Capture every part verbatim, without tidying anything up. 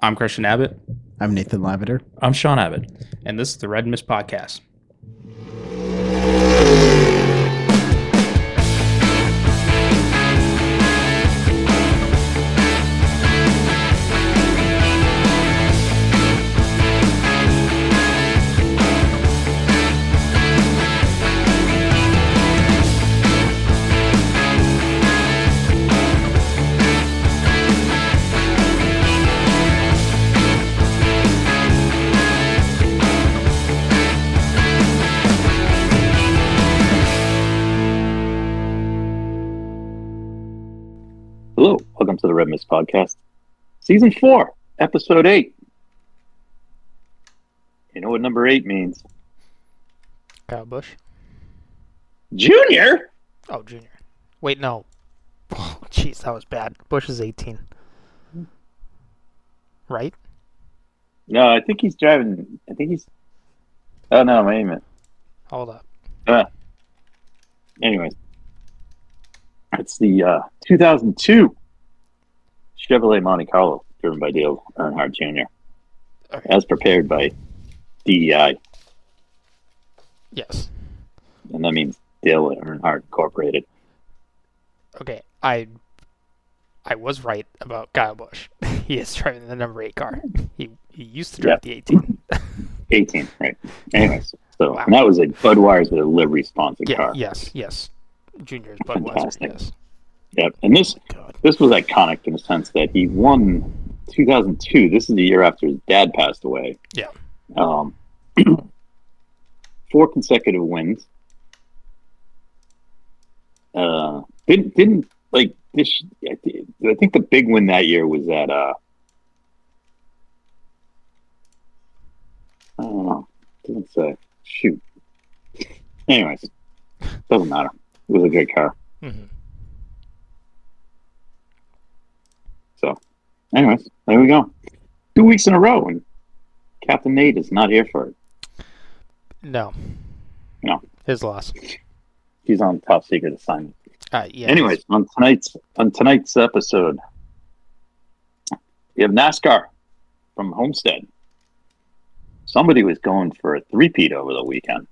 I'm Christian Abbott. I'm Nathan Lavender. I'm Sean Abbott, and this is the Red Mist Podcast. Hello, welcome to the Red Mist Podcast, Season four, Episode eight. You know what number eight means? Kyle Busch. Junior? Oh, Junior. Wait, no. Oh, jeez, that was bad. Busch is eighteen. Right? No, I think he's driving. I think he's. Oh, no, wait a minute. Hold up. Uh, anyways, it's the uh, two thousand two Chevrolet Monte Carlo, driven by Dale Earnhardt Junior, Okay. as prepared by D E I, Yes. and that means Dale Earnhardt Incorporated. Okay, I I was right about Kyle Busch. He is driving the number eight car. He he used to drive Yeah. the eighteen. eighteen, right? Anyways, so Wow. and that was a Budweiser livery sponsored Yeah, car. yes, yes. Junior's Budweiser, Fantastic. yes. Yep, and this God. this was iconic in the sense that he won two thousand two. This is the year after his dad passed away. Yeah. Um, four consecutive wins. Uh, didn't didn't like this. I thi- I think the big win that year was at uh, I don't know. Doesn't say. Shoot. Anyways, doesn't matter. It was a good car. hmm So, anyways, there we go. Two weeks in a row, and Captain Nate is not here for it. No. No. His loss. He's on top secret assignment. Uh, yeah. Anyways, on tonight's on tonight's episode, we have NASCAR from Homestead. Somebody was going for a three-peat over the weekend.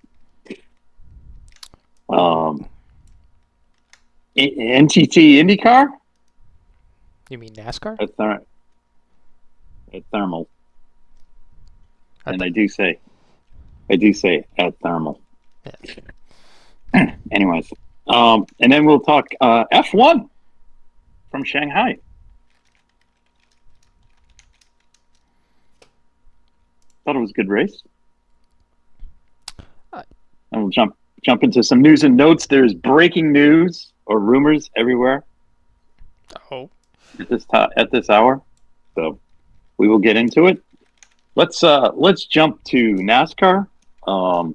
Um, I- N T T IndyCar You mean NASCAR? at, ther- at Thermal, At and the- I do say, I do say at Thermal. Yeah. Anyways, um, and then we'll talk uh, F one from Shanghai. Thought it was a good race. Uh, and we'll jump jump into some news and notes. There's breaking news or rumors everywhere Oh. at this time at this hour, so we will get into it. Let's uh, let's jump to NASCAR. Um,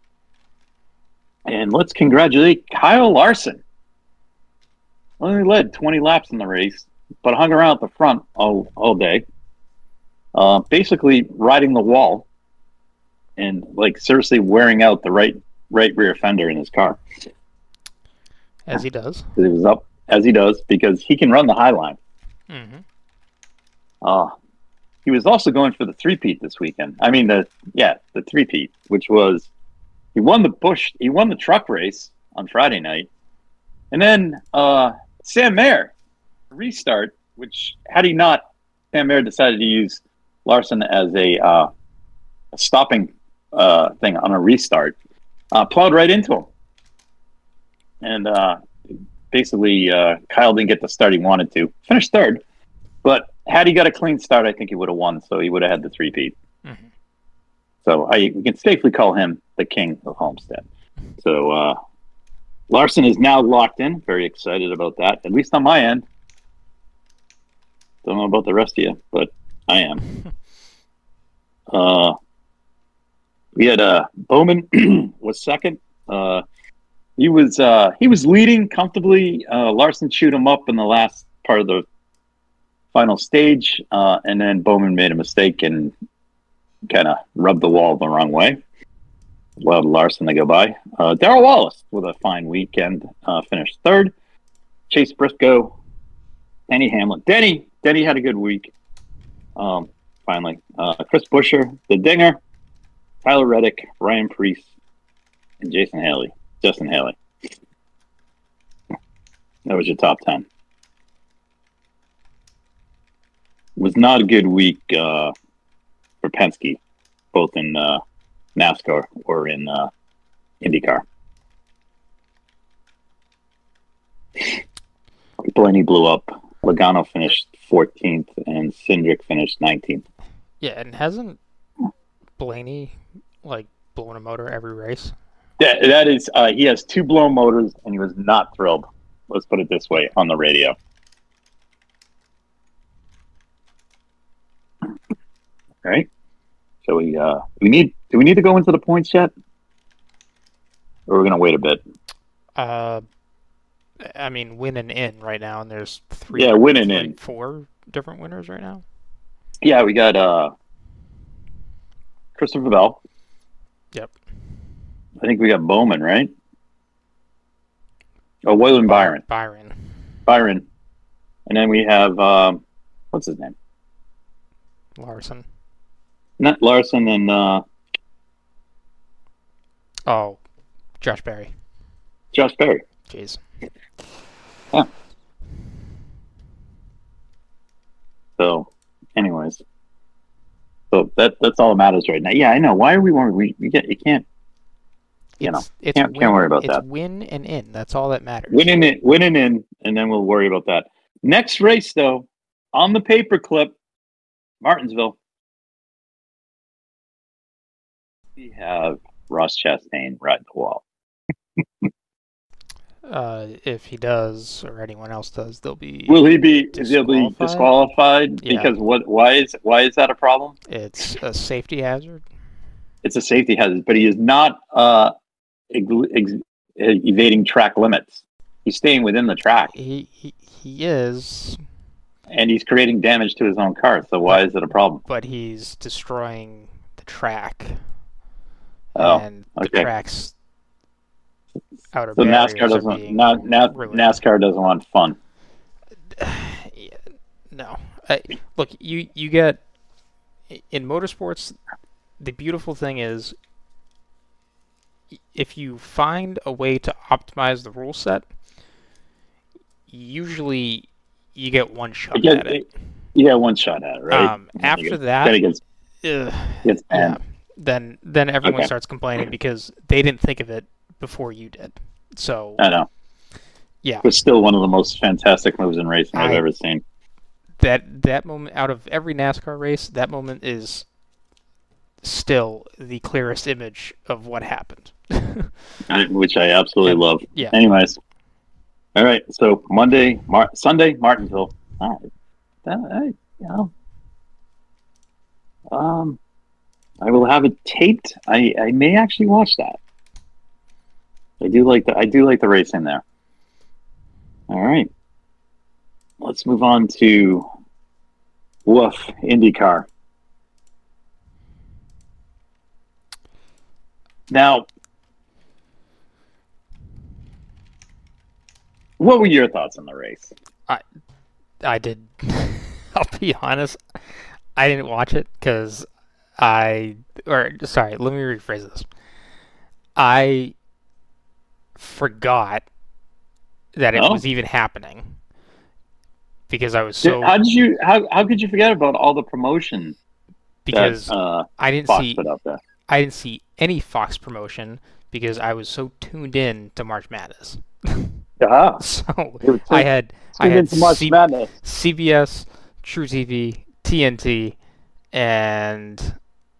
And let's congratulate Kyle Larson. Only led twenty laps in the race, but hung around at the front all, all day. Uh, basically riding the wall and like seriously wearing out the right right rear fender in his car. As he does. 'Cause it was up as he does because he can run the high line. hmm Uh, he was also going for the three-peat this weekend. I mean, the yeah, the three-peat, which was he won the Busch, he won the truck race on Friday night, and then uh, Sam Mayer restart. Which had he not, Sam Mayer decided to use Larson as a, uh, a stopping uh, thing on a restart, uh, plowed right into him, and uh, basically uh, Kyle didn't get the start he wanted to. Finished third. But had he got a clean start, I think he would have won. So he would have had the three-peat. hmm So I we can safely call him the king of Homestead. So uh, Larson is now locked in. Very excited about that, at least on my end. Don't know about the rest of you, but I am. uh, we had uh, Bowman was second. Uh, he was uh, he was leading comfortably. Uh, Larson chewed him up in the last part of the final stage, uh, and then Bowman made a mistake and kind of rubbed the wall the wrong way. Allowed Larson to go by. Uh, Darrell Wallace with a fine weekend, uh, finished third. Chase Briscoe, Denny Hamlin. Denny, Denny had a good week. Um, finally. Uh, Chris Buescher, the Dinger, Tyler Reddick, Ryan Preece, and Jason Haley. Justin Haley. That was your top ten. It was not a good week uh, for Penske, both in uh, NASCAR or in uh, IndyCar. Blaney blew up. Logano finished fourteenth, and Cindric finished nineteenth. Yeah, and hasn't Blaney like blown a motor every race? Yeah, that is. Uh, he has two blown motors, and he was not thrilled. Let's put it this way on the radio. All right. So we uh, we need. Do we need to go into the points yet, or we're we gonna wait a bit? Uh, I mean, win and in right now, and there's three. Yeah, win and three, in. Four different winners right now. Yeah, we got uh, Christopher Bell. Yep. I think we got Bowman, right? Oh, Waylon Byron. Byron. Byron. And then we have, um, what's his name? Larson. Not Larson and, uh, Oh, Josh Berry. Josh Berry. Jeez. Yeah. So, anyways. So that that's all that matters right now. Yeah, I know. Why are we worried? We, we get, you can't, you know, It's, it's can't, win, can't worry about it's that. win and in. That's all that matters. Winning it, winning in, and then we'll worry about that. Next race, though, on the paperclip, Martinsville. We have Ross Chastain ride the wall. Uh, if he does, or anyone else does, they'll be. Will he be? Is he be disqualified? disqualified? Yeah. Because what? Why is why is that a problem? It's a safety hazard. It's a safety hazard, but he is not uh, ex- ex- evading track limits. He's staying within the track, He he, he is, and he's creating damage to his own car. So why is it a problem? but he's destroying the track. Oh, and the okay. track's outer So barriers NASCAR are doesn't. being Not, not, ruined. NASCAR doesn't want fun. Yeah, no. I, look, you you get in motorsports. The beautiful thing is, if you find a way to optimize the rule set, usually you get one shot Yeah, at it. You get one shot at it, right? Um, after Then that, it gets, ugh, gets yeah, banned. then then everyone Okay. starts complaining because they didn't think of it before you did. So I know. yeah, It was still one of the most fantastic moves in racing I've I- ever seen. that that moment out of every NASCAR race, that moment is still the clearest image of what happened. I- Which I absolutely Yeah. love. Yeah. Anyways, all right. So Monday, Mar- Sunday, Martinsville. All right. That, I, you know, um, I will have it taped. I, I may actually watch that. I do like the I do like the racing there. All right. Let's move on to Woof IndyCar. Now, what were your thoughts on the race? I did. I'll be honest. I didn't watch it because I, or sorry, let me rephrase this. I forgot that it Oh. was even happening because I was so how did you how how could you forget about all the promotion because that uh, I didn't Fox see put up there? I didn't see any Fox promotion because I was so tuned in to March Madness. Ah, So They were I tuned- had I tuned had into March C- Madness. C B S, True T V, T N T, and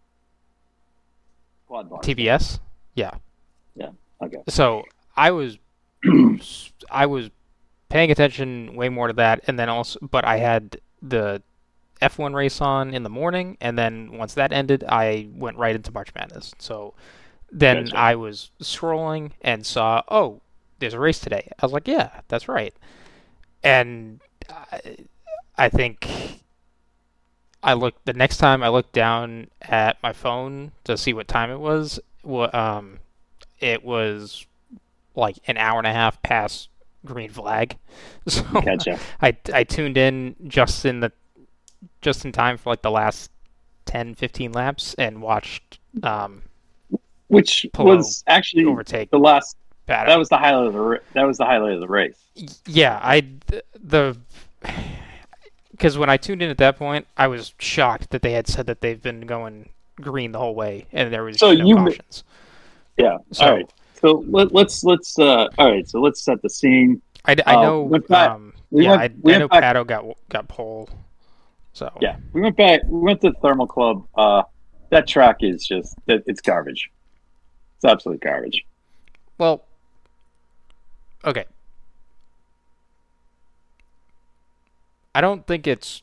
Quad bar. T B S. Yeah. Yeah. Okay. So I was I was paying attention way more to that, and then also, but I had the F one race on in the morning, and then once that ended, I went right into March Madness. So then Gotcha. I was scrolling and saw, oh, there's a race today. I was like, yeah, that's right. And I, I think I looked the next time I looked down at my phone to see what time it was. wa- Um, it was like an hour and a half past green flag. So Gotcha. I I tuned in just in the just in time for like the last ten, fifteen laps and watched um, which Palou was actually overtake the last. Pato. That was the highlight of the ra- that was the highlight of the race. Yeah, I the because when I tuned in at that point, I was shocked that they had said that they've been going green the whole way, and there was So no you- cautions. Yeah. So all right. So let, let's let's uh, all right. So let's set the scene. I, I Uh, know. went back- um, we yeah, went- I, we I went know back- Pato got got pole. So Yeah, we went back. We went to the Thermal Club. Uh, that track is just that it's garbage. It's absolute garbage. Well, okay. I don't think it's.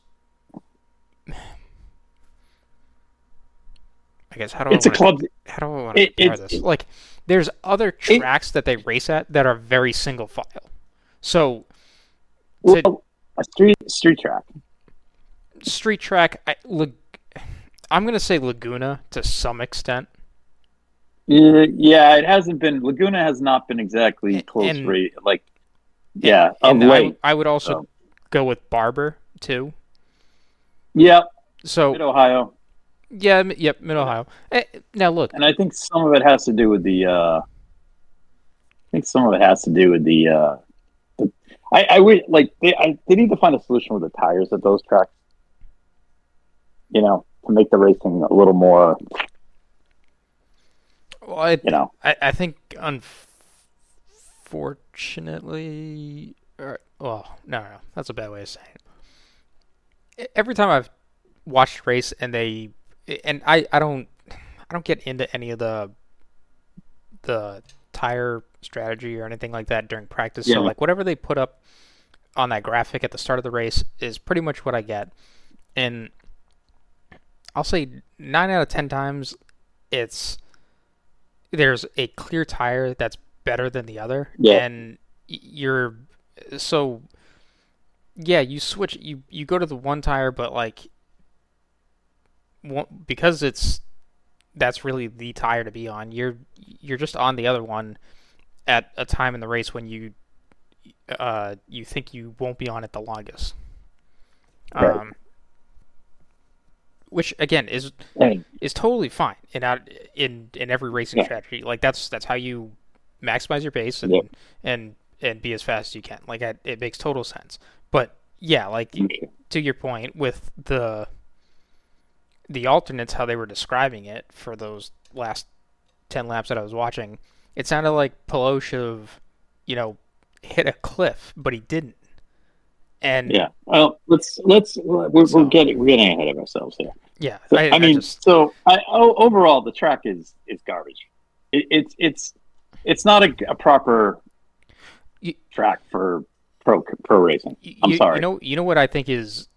I guess how do It's a I wanna, club. how do I want to it- compare it's- this? Like, there's other tracks that they race at that are very single file. So, to Well, a street street track. street track, I, Lag- I'm gonna say Laguna to some extent. Yeah, yeah, it hasn't been. Laguna has not been exactly And- close and- rate. Like, yeah, of And I, late. I would also so. go with Barber too. Yeah, So Mid Ohio, yeah, m- yep, Mid Ohio. Eh, Now look, and I think some of it has to do with the. Uh, I think some of it has to do with the. Uh, the I, I would like they. I, they need to find a solution with the tires at those tracks. You know, to make the racing a little more. well, I, You know, I, I think unfortunately, or, well, no, no, that's a bad way of saying it. E- Every time I've watched a race and they, and I, I don't, I don't get into any of the, the tire strategy or anything like that during practice. Yeah. So like whatever they put up on that graphic at the start of the race is pretty much what I get, and I'll say nine out of ten times it's there's a clear tire that's better than the other, Yeah. and y- you're so yeah you switch you you go to the one tire, but like one, because it's that's really the tire to be on, you're you're just on the other one at a time in the race when you uh you think you won't be on it the longest. Right. Um, which again is hey, is totally fine in out in in every racing Yeah. strategy. Like that's that's how you maximize your pace and Yep. and and be as fast as you can. Like I, it makes total sense. But yeah, like okay. to your point with the the alternates, how they were describing it for those last ten laps that I was watching, it sounded like Palou should have, you know, hit a cliff, but he didn't. And Yeah. Well, let's let's we're, So- we're getting we're getting ahead of ourselves here. yeah, So, I, I, mean, just, so I, o- overall, the track is is garbage. It, it's it's it's not a, a proper You- track for pro pro racing. you, I'm sorry. You know, you know what I think is.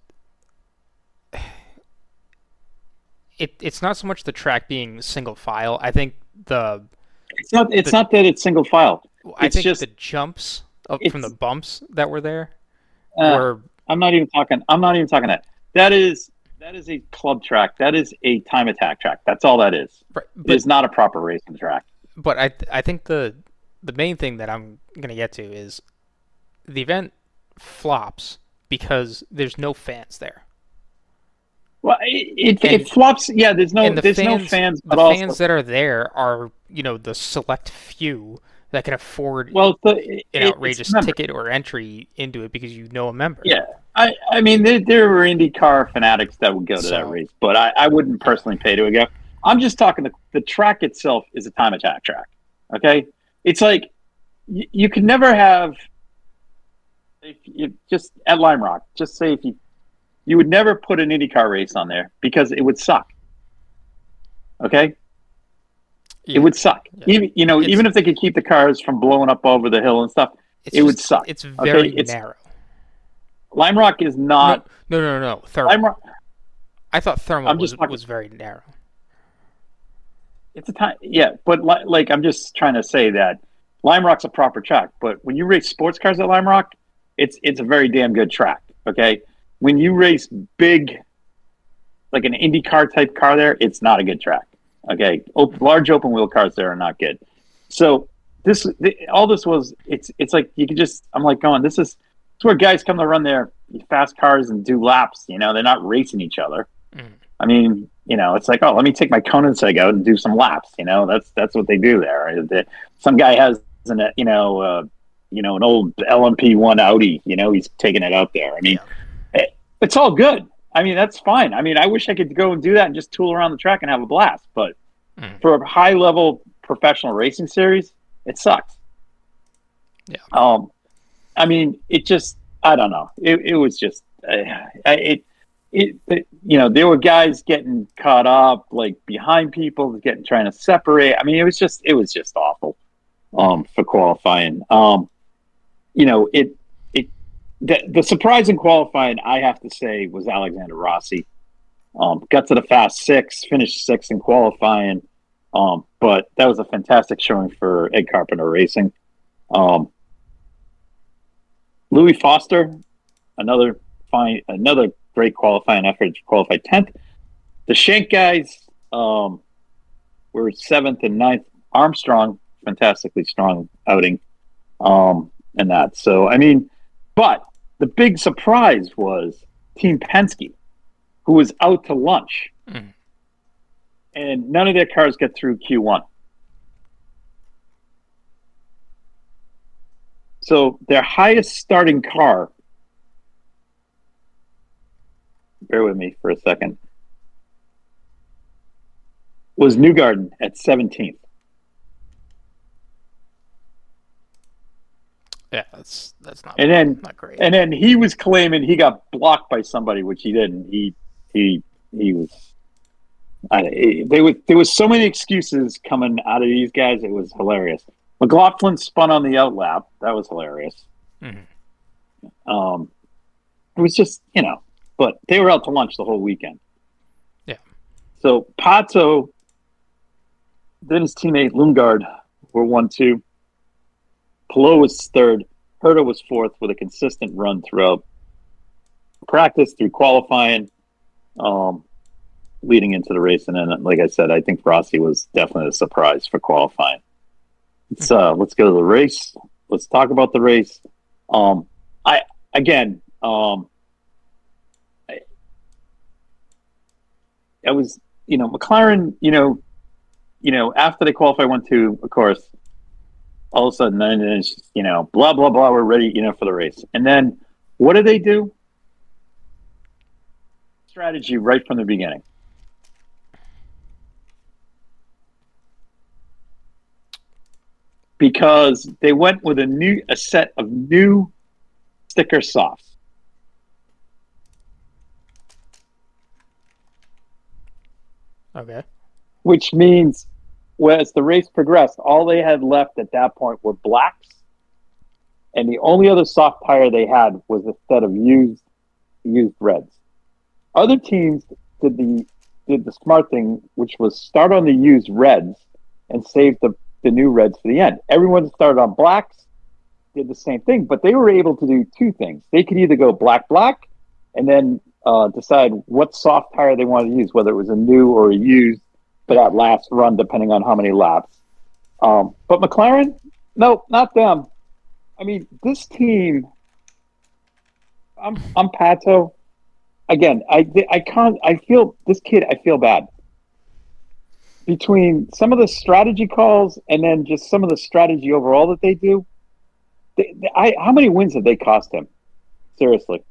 It, it's not so much the track being single file. I think the It's not. It's the- not that it's single file. I It's think just- the jumps up from the it's- bumps that were there Uh, were I'm not even talking. I'm not even talking that. That is that is a club track. That is a time attack track. That's all that is. right, It but is not a proper racing track. but I I think the the main thing that I'm gonna get to is the event flops because there's no fans there. Well, it it, And- it flops. Yeah, there's no and the there's fans, no fans, the but also fans that are there are, you know, the select few that can afford well, the, an it- it's outrageous member- ticket or entry into it because you know a member. Yeah, I, I mean, there, there were IndyCar fanatics that would go to So- that race, but I, I wouldn't personally pay to go. I'm just talking the, the track itself is a time attack track. Okay, it's like you, you could never have if you just at Lime Rock. Just say if you you would never put an IndyCar race on there because it would suck. Okay, Yeah. it would suck. Yeah. Even you know, It's- even if they could keep the cars from blowing up over the hill and stuff, It's it would just- suck, It's very It's- narrow. Lime Rock is not. No, no, no, no. Thermal. Lime Rock. I thought thermal I'm was, just talking- was very narrow. It's a time, yeah, but li- like I'm just trying to say that Lime Rock's a proper track. But when you race sports cars at Lime Rock, it's it's a very damn good track. Okay, when you race big, like an Indy car type car, there, it's not a good track. Okay, Op- large open wheel cars there are not good. So this, th- all this was, it's it's like you could just, I'm like going, this is, it's where guys come to run their fast cars and do laps. You know, they're not racing each other. Mm. I mean, you know, it's like, oh, let me take my Koenigsegg out and do some laps. You know, that's that's what they do there. Some guy has an, you know, uh, you know, an old L M P one Audi. You know, he's taking it out there. I mean, yeah. it, it's all good. I mean, that's fine. I mean, I wish I could go and do that and just tool around the track and have a blast. But mm. for a high level professional racing series, it sucks. Yeah. Um, I mean, it just, I don't know. It, it was just, uh, it, it, it, you know, there were guys getting caught up, like behind people, getting, trying to separate. I mean, it was just, it was just awful, um, for qualifying. Um, you know, it, it, the, the surprise in qualifying, I have to say, was Alexander Rossi. Um, got to the fast six, finished sixth in qualifying. Um, but that was a fantastic showing for Ed Carpenter Racing. Um, Louis Foster, another fine, another great qualifying effort, qualified tenth. The Shank guys um, were seventh and ninth. Armstrong, fantastically strong outing, um, and that. So I mean, but the big surprise was Team Penske, who was out to lunch, mm. and none of their cars got through Q one. So their highest starting car, bear with me for a second, was Newgarden at seventeenth. Yeah, that's that's not, and then, not great. And then he was claiming he got blocked by somebody, which he didn't. He he he was. I, there was there was so many excuses coming out of these guys. It was hilarious. McLaughlin spun on the outlap. That was hilarious. Mm-hmm. Um, it was just, you know, but they were out to lunch the whole weekend. Yeah. So Pato, then his teammate Lundgaard were one, two. Palou was third. Herta was fourth with a consistent run throughout practice, through qualifying, um, leading into the race. And then, like I said, I think Rossi was definitely a surprise for qualifying. Let's uh, let's go to the race. Let's talk about the race. Um, I again, um, I, I was, you know, McLaren, you know, you know, after they qualify one, two, of course, all of a sudden, then it's just, you know, blah blah blah, we're ready, you know, for the race. And then what do they do? Strategy right from the beginning. Because they went with a new a set of new sticker softs. Okay. Which means, well, as the race progressed, all they had left at that point were blacks, and the only other soft tire they had was a set of used used reds. Other teams did the did the smart thing, which was start on the used reds and save the the new reds for the end. Everyone started on blacks, did the same thing, but they were able to do two things. They could either go black, black, and then uh, decide what soft tire they wanted to use, whether it was a new or a used for that last run, depending on how many laps. Um, but McLaren, no, not them. I mean, this team, I'm, I'm Pato. Again, I, I can't, I feel, this kid, I feel bad. Between some of the strategy calls and then just some of the strategy overall that they do, they, they, I, how many wins have they cost him? Seriously.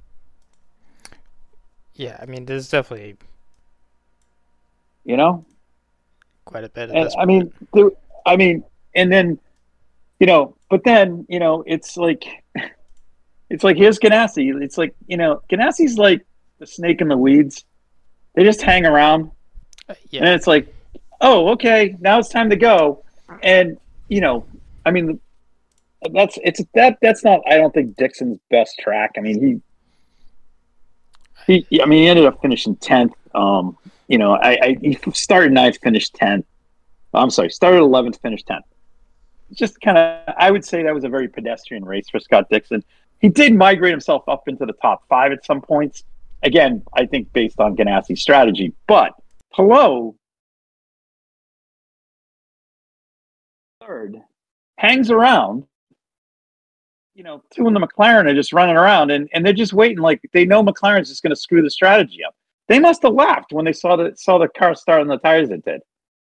Yeah, I mean, there's definitely, you know, quite a bit of and, this. I mean, there, I mean, and then, you know, but then, you know, it's like, it's like, here's Ganassi. It's like, you know, Ganassi's like the snake in the weeds. They just hang around. Uh, yeah. And it's like, oh, okay, now it's time to go. And, you know, I mean, that's it's that that's not, I don't think, Dixon's best track. I mean, he, he I mean, he ended up finishing tenth. Um, you know, I, I he started ninth, finished tenth. I'm sorry, started eleventh, finished tenth. Just kind of, I would say that was a very pedestrian race for Scott Dixon. He did migrate himself up into the top five at some points. Again, I think based on Ganassi's strategy. But Palou, third, hangs around. You know, two in the McLaren are just running around, and, and they're just waiting. Like, they know McLaren's just going to screw the strategy up. They must have laughed when they saw the saw the car start on the tires it did.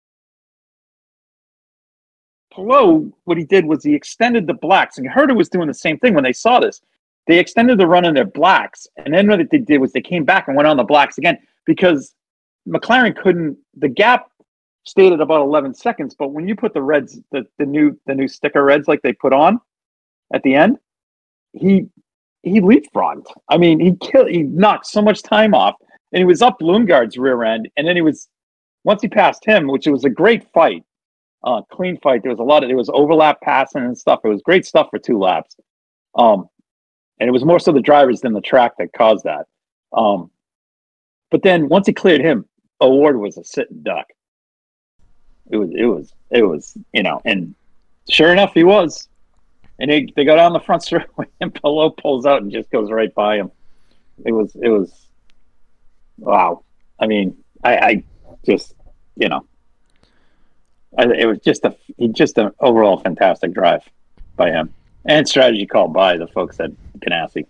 Palou, what he did was he extended the blacks, and Herta was doing the same thing when they saw this. They extended the run on their blacks, and then what they did was they came back and went on the blacks again because McLaren couldn't. The gap stayed at about eleven seconds, but when you put the reds, the, the new the new sticker reds like they put on at the end, he he leapfrogged. I mean, he killed. He knocked so much time off, and he was up Lundgaard's rear end, and then he was once he passed him, which it was a great fight. Uh, clean fight. There was a lot of there was overlap passing and stuff. It was great stuff for two laps. Um, and it was more so the drivers than the track that caused that. Um, but then once he cleared him, O'Ward was a sitting duck. It was it was it was, you know, and sure enough he was. And they, they go down the front straightaway and Palou pulls out and just goes right by him. It was it was wow. I mean, I, I just you know it was just a just an overall fantastic drive by him and strategy call by the folks at Ganassi.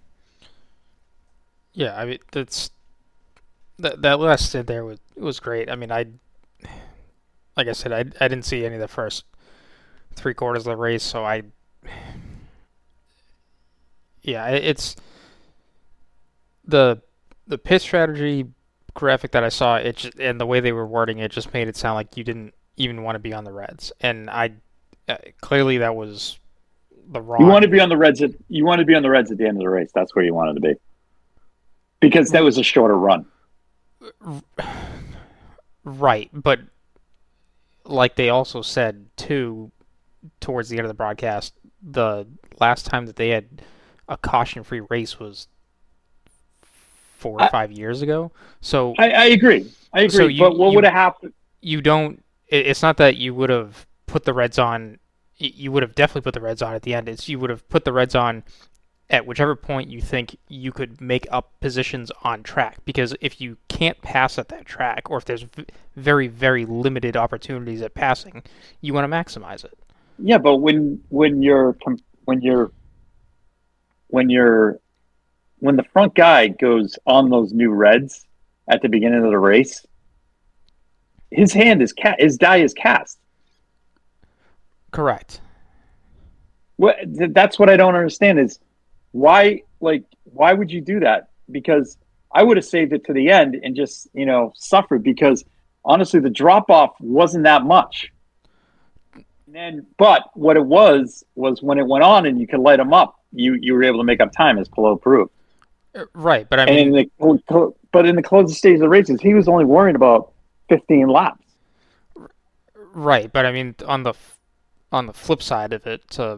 Yeah, I mean that's that that last stint there was was great. I mean, I like I said, I I didn't see any of the first three quarters of the race, so I yeah, it's the the pit strategy graphic that I saw. It just, and the way they were wording it just made it sound like you didn't even want to be on the Reds, and I uh, clearly that was the wrong. You want to be on the Reds. At, you want to be on the Reds at the end of the race. That's where you wanted to be, because that was a shorter run. Right, but like they also said too, towards the end of the broadcast, the last time that they had a caution-free race was four or I, five years ago. So I, I agree. I agree. So you, but what would have happened? You don't. It's not that you would have put the Reds on. You would have definitely put the Reds on at the end. It's you would have put the Reds on at whichever point you think you could make up positions on track. Because if you can't pass at that track, or if there's very, very limited opportunities at passing, you want to maximize it. Yeah, but when when you're when you're when you're when the front guy goes on those new Reds at the beginning of the race, his hand is cast, his die is cast. Correct. What that's what I don't understand is why like why would you do that? Because I would have saved it to the end and just, you know, suffered because honestly the drop off wasn't that much. And then, but what it was was when it went on and you could light them up, you you were able to make up time as Palou proved. Right, but I mean, and in the, but in the closing stage of the races, he was only worrying about fifteen laps. Right, but I mean, on the on the flip side of it, uh,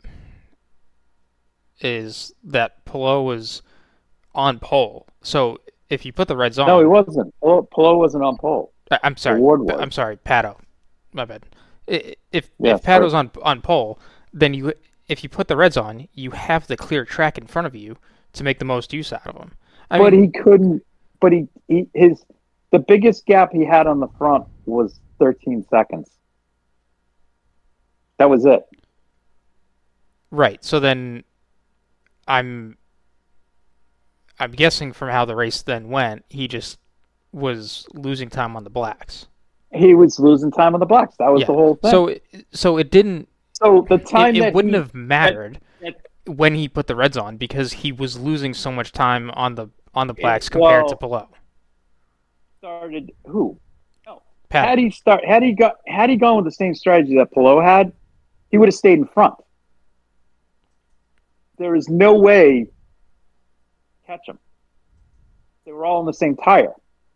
is that Palou was on pole. So if you put the Reds on, no, he wasn't. Palou wasn't on pole. I'm sorry. Was. I'm sorry, Pato. My bad. If yeah, if Pato's on on pole, then you if you put the Reds on, you have the clear track in front of you to make the most use out of them. I but mean, he couldn't. But he, he his the biggest gap he had on the front was thirteen seconds. That was it. Right. So then, I'm I'm guessing from how the race then went, he just was losing time on the blacks. He was losing time on the blacks. That was yeah. the whole thing. So, so it didn't. So the time it, that it wouldn't he, have mattered that, that, when he put the Reds on because he was losing so much time on the on the blacks compared well, to Palou. Started who? No. Pat. Had he start? Had he got? Had he gone with the same strategy that Palou had, he would have stayed in front. There is no way to catch him. They were all on the same tire.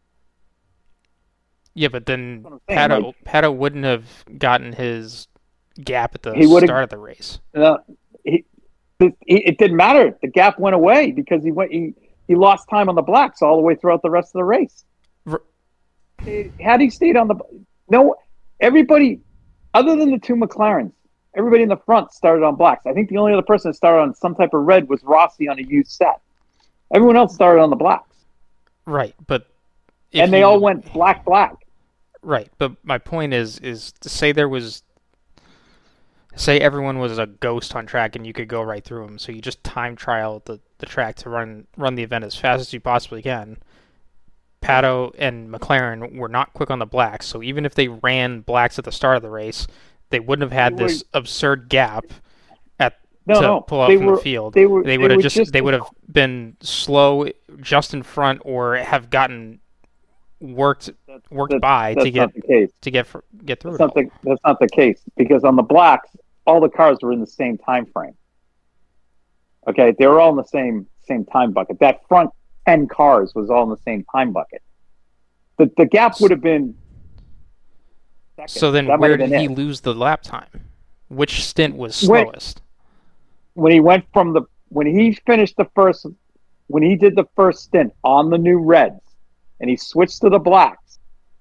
Yeah, but then Pato, like, Pato wouldn't have gotten his gap at the start of the race. Uh, he, it, it didn't matter. The gap went away because he went. He, he lost time on the blacks all the way throughout the rest of the race. R- Had he stayed on the no, everybody other than the two McLarens, everybody in the front started on blacks. I think the only other person that started on some type of red was Rossi on a used set. Everyone else started on the blacks. Right, but and they you, all went black, black. Right, but my point is, is to say there was, say everyone was a ghost on track and you could go right through them. So you just time trial the, the track to run run the event as fast as you possibly can. Pato and McLaren were not quick on the blacks, so even if they ran blacks at the start of the race, they wouldn't have had They were- this absurd gap at No, to no, pull out they from were- the field. they were- they they would have were just, just- they would have been slow just in front or have gotten worked worked That's- by That's to get not the case. to get fr- get through That's it not all. the that's not the case because on the blacks, all the cars were in the same time frame. Okay, they were all in the same same time bucket. That front ten cars was all in the same time bucket. The the gap would have been. seconds. So then That might where have did been he it. lose the lap time? Which stint was When- slowest? When he went from the when he finished the first when he did the first stint on the new reds and he switched to the blacks,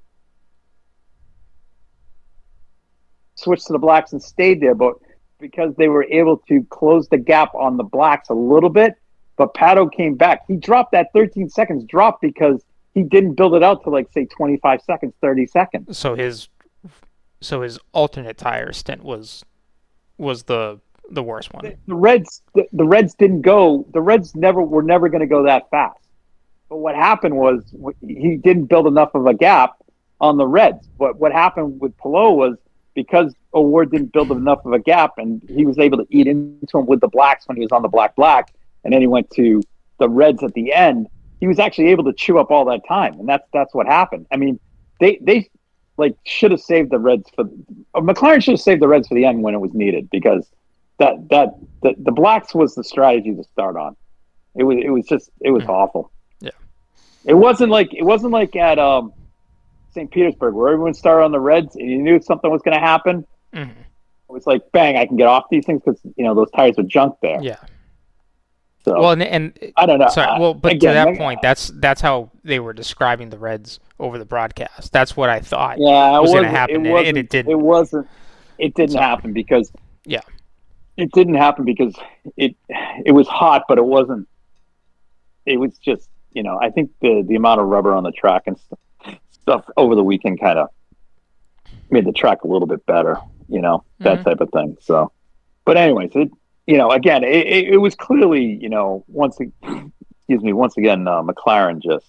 switched to the blacks and stayed there, but because they were able to close the gap on the blacks a little bit, but Pato came back. He dropped that thirteen seconds drop because he didn't build it out to like say twenty-five seconds, thirty seconds. So his so his alternate tire stint was was the the worst one. The, the Reds the, the Reds didn't go the Reds never were never going to go that fast. But what happened was he didn't build enough of a gap on the Reds. But what happened with Palou was because O'Ward didn't build enough of a gap and he was able to eat into him with the blacks when he was on the black black and then he went to the Reds at the end, he was actually able to chew up all that time. And that's that's what happened. I mean, they they like should have saved the Reds for McLaren should have saved the Reds for the end when it was needed because that that the, the blacks was the strategy to start on. It was it was just it was Mhm. awful. Yeah. It wasn't like it wasn't like at um Saint Petersburg where everyone started on the Reds and you knew something was going to happen. Mhm. It was like bang, I can get off these things because you know those tires were junk there. Yeah. So Well, and, and I don't know. sorry. Well, but Again, to that like- point, that's that's how they were describing the Reds over the broadcast. That's what I thought. yeah, it was gonna wasn't- happen, and- It and wasn't. it didn't. It wasn't. It didn't So- happen because Yeah. it didn't happen because it it was hot, but it wasn't. It was just you know I think the the amount of rubber on the track and stuff, stuff over the weekend kind of made the track a little bit better, you know that Mhm. type of thing. So, but anyways, it you know again it, it, it was clearly you know once ag- excuse me once again uh, McLaren just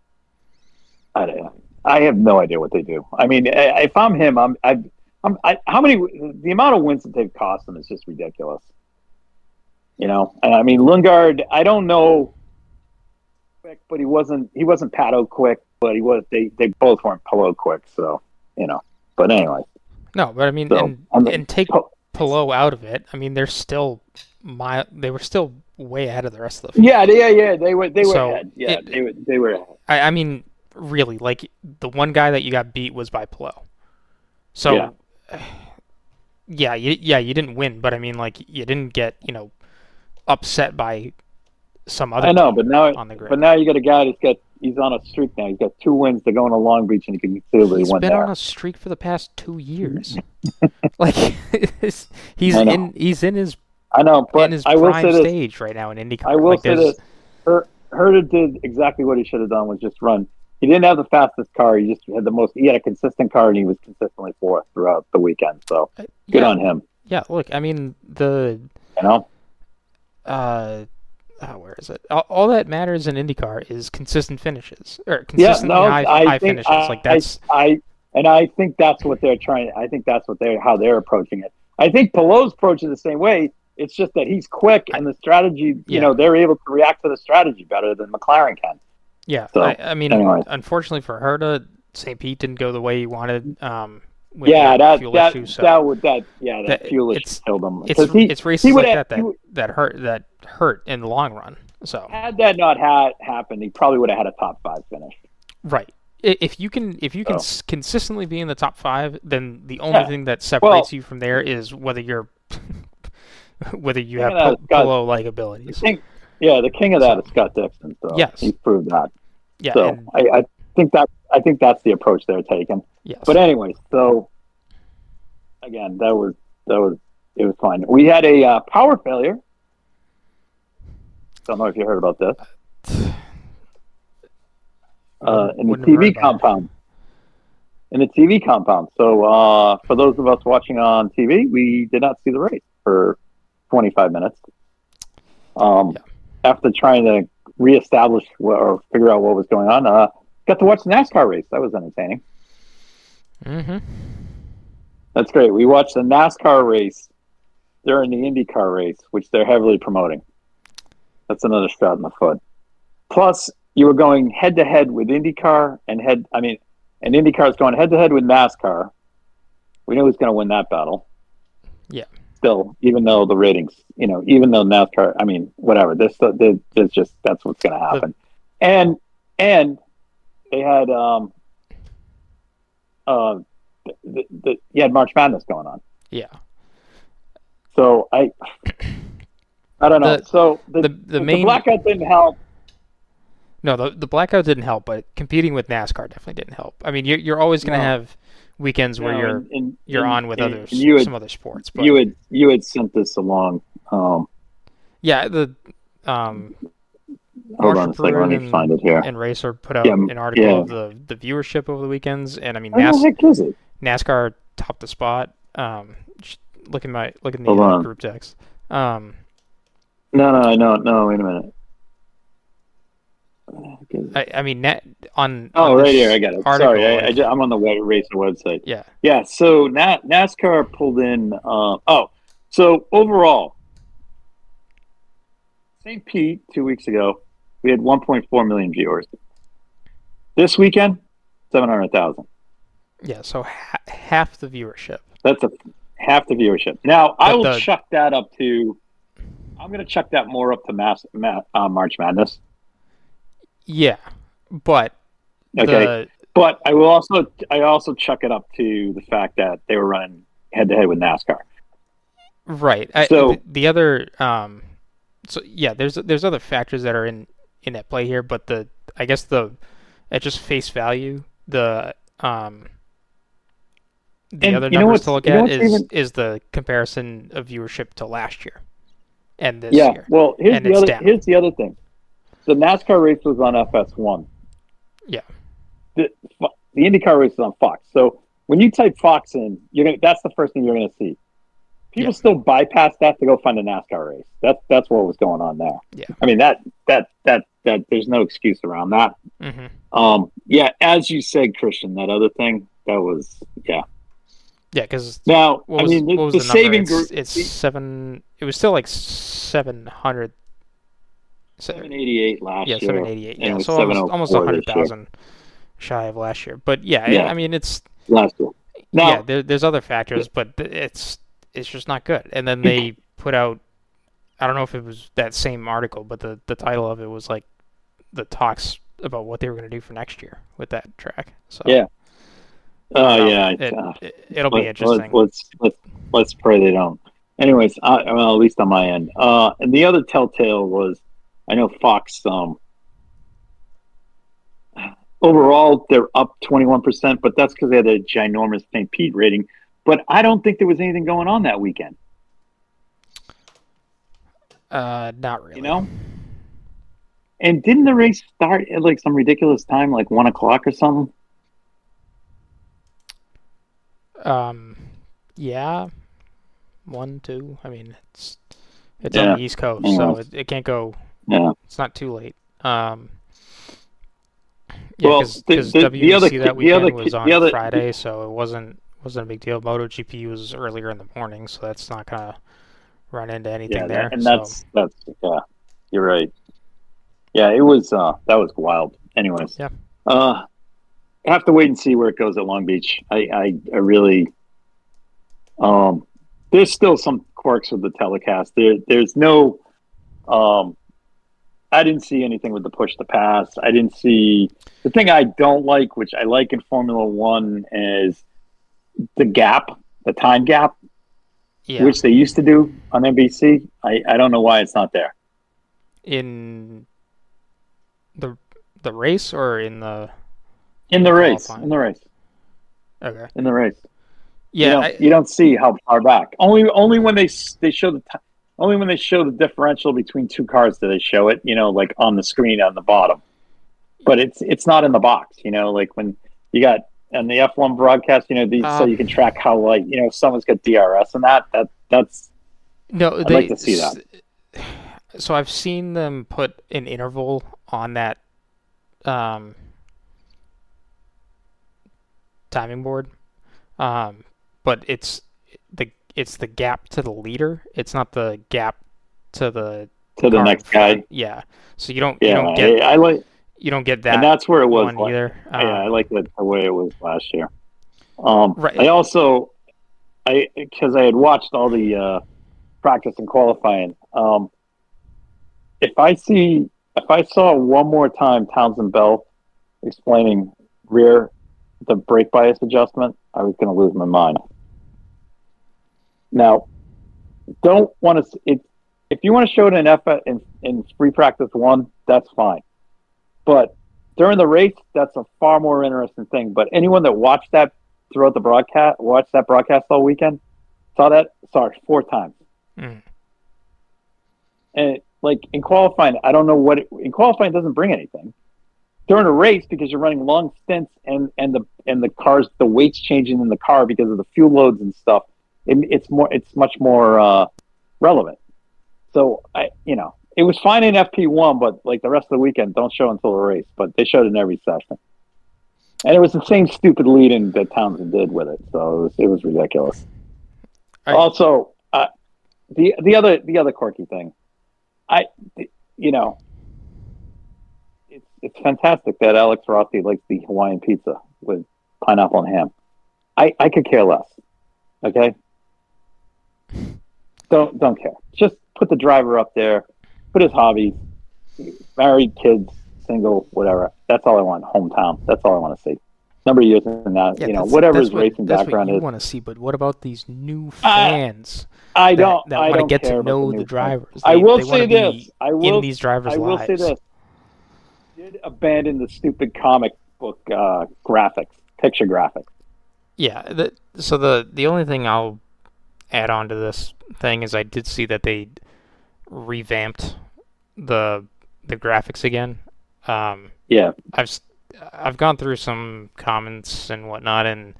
I don't know. I have no idea what they do. I mean, I- if I'm him, I'm I. I'm, I, how many? The amount of wins that they've cost them is just ridiculous. You know, and I mean Lundgaard. I don't know, quick, but he wasn't. He wasn't Pato quick, but he was. They they both weren't Palou quick. So you know. But anyway, No, but I mean, So, and, I'm- and take oh. Palou out of it. I mean, they're still mi- They were still way ahead of the rest of the field. yeah, yeah, yeah. They were. They were So, ahead. Yeah, it- they were. They were ahead. I, I mean, really, like the one guy that you got beat was by Palou. So, Yeah. yeah, you, yeah, you didn't win, but I mean, like you didn't get you know upset by some other. I know, team but now, on the grid. but now you got a guy that's got. He's on a streak now. He's got two wins to go into Long Beach, and he can considerably He's win been there. on a streak for the past two years. like he's he's I know. in he's in his I know, in but his I will prime say this. stage right now in IndyCar. I will like, say there's- this: Her, Herta did exactly what he should have done, was just run. He didn't have the fastest car. He just had the most. He had a consistent car, and he was consistently fourth throughout the weekend. So good yeah, on him. yeah. Look, I mean the You know, uh, oh, where is it? All, all that matters in IndyCar is consistent finishes or yeah, consistently no, high, I high think finishes. I, like that's I, I, and I think that's what they're trying. I think that's what they're how they're approaching it. I think Palou's approach is the same way. It's just that he's quick, and the strategy. You Yeah. know, they're able to react to the strategy better than McLaren can. yeah. So, I, I mean, anyway. unfortunately for Herta, Saint Pete didn't go the way he wanted. Um, with Yeah, the that fuel that issue, so that would that yeah that, that- fuel issue it's- killed him. it's 'Cause he, it's races he like would that that, have- he that hurt that hurt in the long run. So Had that not had happened, he probably would have had a top five finish. right. I- If you can, if you can Oh. s consistently be in the top five, then the only Yeah. thing that separates Well- you from there is whether you're, whether you Yeah, have no, po- Scott- polo-like The abilities. king, yeah, the king of that is Scott Dixon. So Yes. he proved that. Yeah. so and, I, I think that I think that's the approach they're taking. yes. But anyway, so again, that was that was it was fine. We had a uh, power failure. Don't know if you heard about this. Uh, in the Wouldn't have T V heard about it. compound. In the T V compound. So uh, for those of us watching on T V, we did not see the race for twenty-five minutes. Um, Yeah. After trying to reestablish wh- or figure out what was going on, uh, got to watch the NASCAR race. That was entertaining. Mm-hmm. That's great. We watched the NASCAR race during the IndyCar race, which they're heavily promoting. That's another shot in the foot. Plus, you were going head to head with IndyCar and head. I mean, and IndyCar is going head to head with NASCAR. We know who's going to win that battle. Yeah. Still, even though the ratings, you know, even though NASCAR, I mean, whatever. There's, there's, there's just that's what's going to happen. The, and and they had um uh the, the, the you had March Madness going on. Yeah. So I I don't know. The, so the the, the, the main blackout didn't help. No, the the blackout didn't help, but competing with NASCAR definitely didn't help. I mean, you're you're always going to No. have weekends where No, you're and- and- you're and- on with and- others, and you had- some other sports. But You had you had sent this along. Um, yeah, the um, hold Marsha on a second. Let me Perun find it here. and Racer put out Yeah, an article yeah. of the, the viewership over the weekends, and I mean, Where the NAS, heck is it? NASCAR topped the spot. Um, just look at my look at the Hold uh, on. group text. Um, No, no, no, no. Wait a minute. I, I mean, net on Oh, on right this here. I got it. article, Sorry, I, like- I ju- I'm on the wa- Racer website. yeah, Yeah, so Na- NASCAR pulled in. Uh, oh, so overall, Saint Pete two weeks ago, we had one point four million viewers. This weekend, seven hundred thousand. yeah. So ha- half the viewership. That's a half the viewership. Now I But will the- chuck that up to. I'm going to chuck that more up to mass, ma- uh, March Madness. Yeah, but Okay, the but I will also I also chuck it up to the fact that they were running head to head with NASCAR. right. I, So- the, the other um, so yeah, there's there's other factors that are in in at play here, but the I guess the at just face value the um. The And other you know numbers what's- to look you know at what's is even- is the comparison of viewership to last year and this Yeah. year. Well, here's And the it's other down. here's the other thing. The NASCAR race was on F S one. Yeah. The the IndyCar race is on Fox. So when you type Fox in, you're gonna that's the first thing you're gonna see. People Yeah. still bypass that to go find a NASCAR race. That's that's what was going on there. Yeah. I mean that that that that there's no excuse around that. hmm Um. Yeah. As you said, Christian, that other thing that was yeah. Yeah, because Now what I was, mean the, what was the the, number? saving It's, group. it's seven. It was still like seven hundred. seven eighty-eight last Yeah, year. seven eighty-eight. and it Yeah, was so almost almost a seven oh four hundred this year. thousand shy of last year. But yeah, Yeah. I, I mean it's Last year. Now, yeah. There, there's other factors, but th- it's it's just not good. And then they put out. I don't know if it was that same article, but the the title of it was like the talks about what they were going to do for next year with that track. So Yeah. Oh um, yeah. it, uh, it, it'll be let- interesting. Let, let's let's let's pray they don't. Anyways, I, well, at least on my end. Uh, and the other telltale was, I know Fox. Um, overall, they're up twenty-one percent, but that's because they had a ginormous Saint Pete rating. But I don't think there was anything going on that weekend. Uh, not really. You know. And didn't the race start at like some ridiculous time, like one o'clock or something? Um, yeah, one, two. I mean, it's it's Yeah. on the East Coast, so Yeah. it, it can't go. Yeah. It's not too late. Um, yeah, Well, because the- the- the W E C other- that the weekend other- was on the other- Friday, so it wasn't wasn't a big deal. MotoGP was earlier in the morning, so that's not gonna run into anything Yeah, there. that, and so. that's that's yeah, you're right. Yeah, it was uh that was wild. Anyways, Yeah. uh, I have to wait and see where it goes at Long Beach. I I, I really um, there's still some quirks with the telecast. There there's no um, I didn't see anything with the push to pass. I didn't see the thing I don't like, which I like in Formula One, is the gap, the time gap, yeah, which they used to do on N B C. I, I don't know why it's not there. in the the race or in the In the race. Qualifying. In the race. okay, In the race. yeah, You don't, I, you don't see how far back. Only only when they s- they show the ti only when they show the differential between two cars do they show it, you know, like on the screen on the bottom. But it's it's not in the box, you know, like when you got on the F one broadcast, you know, the, so Um, you can track how, like, you know, if someone's got D R S and that, that that's no, I'd they, like to see that. So I've seen them put an interval on that, um, timing board, um, but it's the it's the gap to the leader. It's not the gap to the to the car next in front. guy. Yeah, so you don't Yeah, you don't get I, I like, you don't get that and that's where it was. one Like, either. Um, yeah, I like it the way it was last year. Um, Right. I also, I because I had watched all the uh, practice and qualifying. Um, if I see, if I saw one more time Townsend Bell explaining rear the brake bias adjustment, I was going to lose my mind. Now, don't want to. It, if you want to show it in F in, in free practice one, that's fine. But during the race, that's a far more interesting thing. But anyone that watched that throughout the broadcast, watched that broadcast all weekend, saw that. Sorry, four times. Mm. And like in qualifying, I don't know what it, in qualifying it doesn't bring anything. During a race, because you're running long stints and and the and the cars, the weight's changing in the car because of the fuel loads and stuff. It, it's more, it's much more uh, relevant. So I, you know, it was fine in F P one, but like the rest of the weekend, don't show until the race. But they showed it in every session, and it was the same stupid lead-in that Townsend did with it. So it was, it was ridiculous. I, Also, uh, the the other the other quirky thing, I, you know, it's it's fantastic that Alex Rossi likes the Hawaiian pizza with pineapple and ham. I I could care less. Okay. Don't don't care. Just put the driver up there, put his hobbies, married, kids, single, whatever. That's all I want. Hometown. That's all I want to see. Number of years in that, yeah, you know, that's, whatever that's his what, racing that's background what you is. want to see. But what about these new fans I that, don't. that I want to don't get care to about know the, the, new drivers? fans. They, I will they say this. I will in these drivers' I will lives. say this. Did abandon the stupid comic book uh, graphics, picture graphics. Yeah. The, so the the only thing I'll add on to this thing is I did see that they revamped the the graphics again. Um, Yeah. I've I've gone through some comments and whatnot, and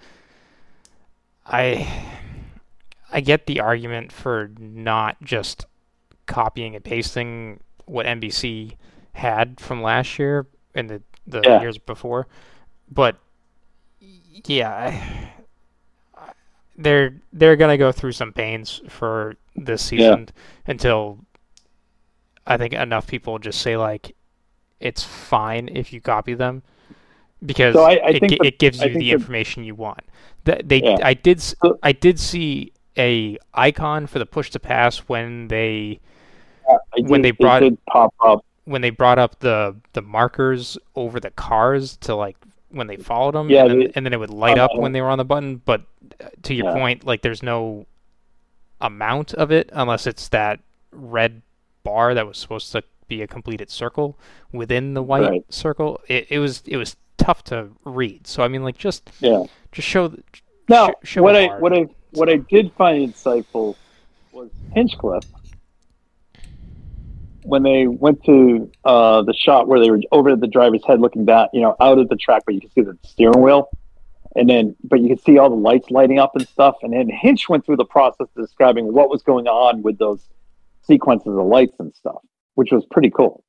I I get the argument for not just copying and pasting what N B C had from last year and the the Yeah. years before, but yeah, I, they're they're gonna go through some pains for this season until I think enough people just say like it's fine if you copy them because So I- I it, think gi- the- it gives I you think the the- information you want. Th- They Yeah. I did s- So- I did see a icon for the push to pass when they I when did- they it brought did pop up. when they brought up the the markers over the cars to like when they followed them, Yeah, and then they- and then it would light uh, up when they were on the button. But uh, to your Yeah. point, like there's no amount of it unless it's that red bar that was supposed to be a completed circle within the white Right. circle. It, it was it was tough to read. So I mean, like just Yeah. just show the- Now, sh- show what a I bar. what I what I did find insightful was Hinchcliffe when they went to uh, the shot where they were over at the driver's head, looking back, you know, out at the track, but you could see the steering wheel, and then but you could see all the lights lighting up and stuff. And then Hinch went through the process of describing what was going on with those sequences of lights and stuff, which was pretty cool,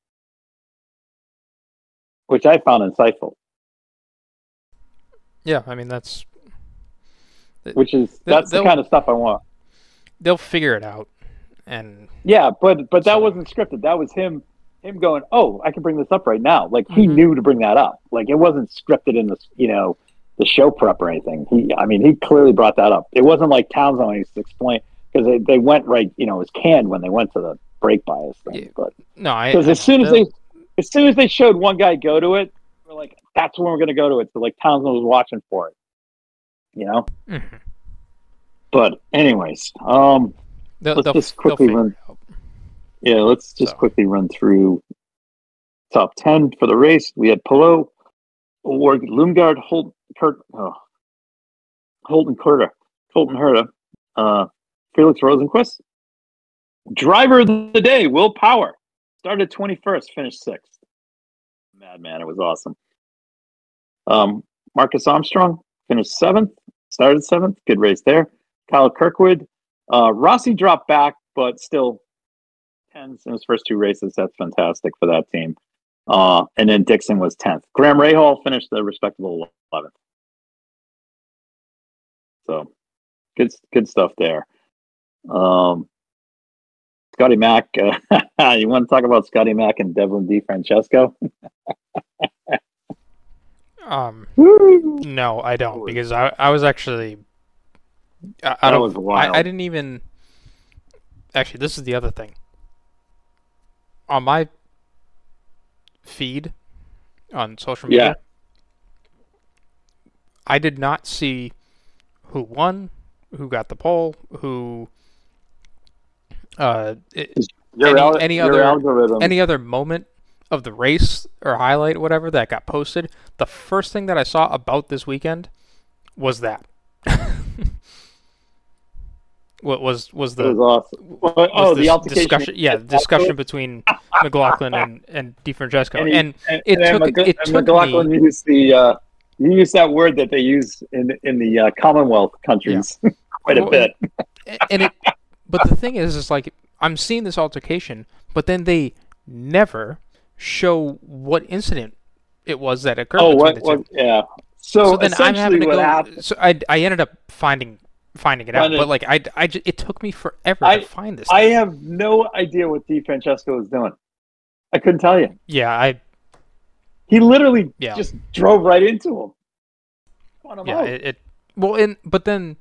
which I found insightful. Yeah, I mean that's Which is They'll- that's the they'll- kind of stuff I want. they'll figure it out, and Yeah, but but that So- wasn't scripted. That was him him going, "Oh, I can bring this up right now." Like he Mhm. knew to bring that up. Like it wasn't scripted in the you know the show prep or anything. He, I mean, he clearly brought that up. It wasn't like Townsend when he used to explain because they, they went right. You know, it was canned when they went to the brake bias thing. Yeah. But no, I because I- as soon as they'll- they as soon as they showed one guy go to it, we're like, "That's when we're going to go to it." So like Townsend was watching for it. You know. Mhm. But anyways, um. They'll, Let's they'll, just they'll quickly figure run- it out. Yeah, let's just So. quickly run through top ten for the race. We had Pelot, Award, Lundgaard, Holt, Kurt, oh, Holton Herta, Colton Herta, uh, Felix Rosenquist. Driver of the day, Will Power. Started twenty-first, finished sixth. Madman, it was awesome. Um, Marcus Armstrong finished seventh, started seventh. Good race there. Kyle Kirkwood. Uh, Rossi dropped back, but still tens in his first two races. That's fantastic for that team. Uh, and then Dixon was tenth. Graham Rahal finished the respectable eleventh. So good, good stuff there. Um, Scotty Mack, uh, you want to talk about Scotty Mack and Devlin DeFrancesco? Um, Woo! no, I don't, because I I was actually I, I That don't was wild. I, I didn't even actually. This is the other thing. On my feed on social media, Yeah. I did not see who won, who got the poll, who uh it, Your, any al- any your other algorithm. any other moment of the race or highlight, whatever, that got posted. The first thing that I saw about this weekend was that. What was was it the was awesome. Well, was oh, this the altercation. discussion? Yeah, the discussion between McLaughlin and and DeFrancesco, And, and, he, and, it and took Mc, it and took McLaughlin me. used the uh, you used that word that they use in in the uh, Commonwealth countries quite Well, a bit. And, and it, but the thing is, is like I'm seeing this altercation, but then they never show what incident it was that occurred Oh, between what, the two. what? Yeah. So, So then I'm having essentially, to what go. happened? So I I ended up finding finding it out, Finding- but like I, I ju- it took me forever I- to find this. I thing. have no idea what DeFrancesco was doing. I couldn't tell you. Yeah, I He literally Yeah. just drove right into him. Caught him yeah out. it, it well and but then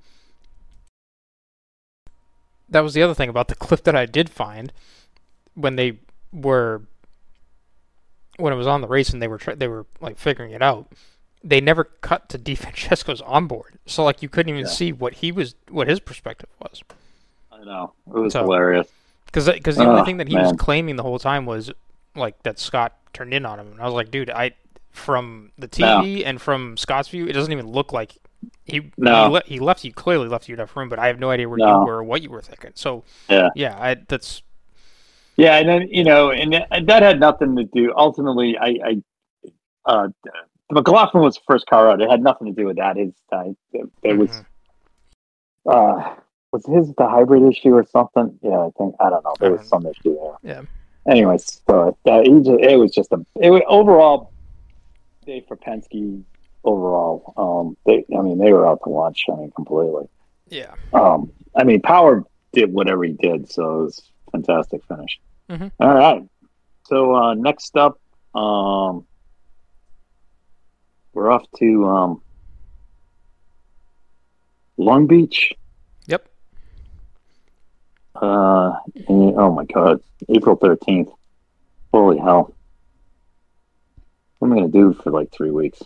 that was the other thing about the clip that I did find when they were when it was on the race and they were try, they were like figuring it out. They never cut to DeFrancesco's onboard, so like you couldn't even Yeah. see what he was what his perspective was. I know. It was So- hilarious. Because because the only Oh, thing that he was man. claiming the whole time was like that Scott turned in on him, and I was like, dude, I from the T V and from Scott's view, it doesn't even look like he No. he, le- he left you clearly left you enough room, but I have no idea where No. you were or what you were thinking. So Yeah. yeah, I that's Yeah, and then you know, and that, and that had nothing to do. Ultimately, I, I uh, McLaughlin was the first car out. It had nothing to do with that. His uh, it, it was Mhm. uh, was his the hybrid issue or something? Yeah, I think I don't know. There I was don't- some issue there. Yeah. Anyways, so uh, he just, it was just a it was, overall day for Penske. Overall, um, they I mean they were out to lunch. I mean completely. yeah. Um, I mean Power did whatever he did, so it was a fantastic finish. Mhm. All right. So uh, next up, um, we're off to um, Long Beach. Yep. Uh, and- oh my God, April thirteenth. Holy hell! What am I gonna do for like three weeks?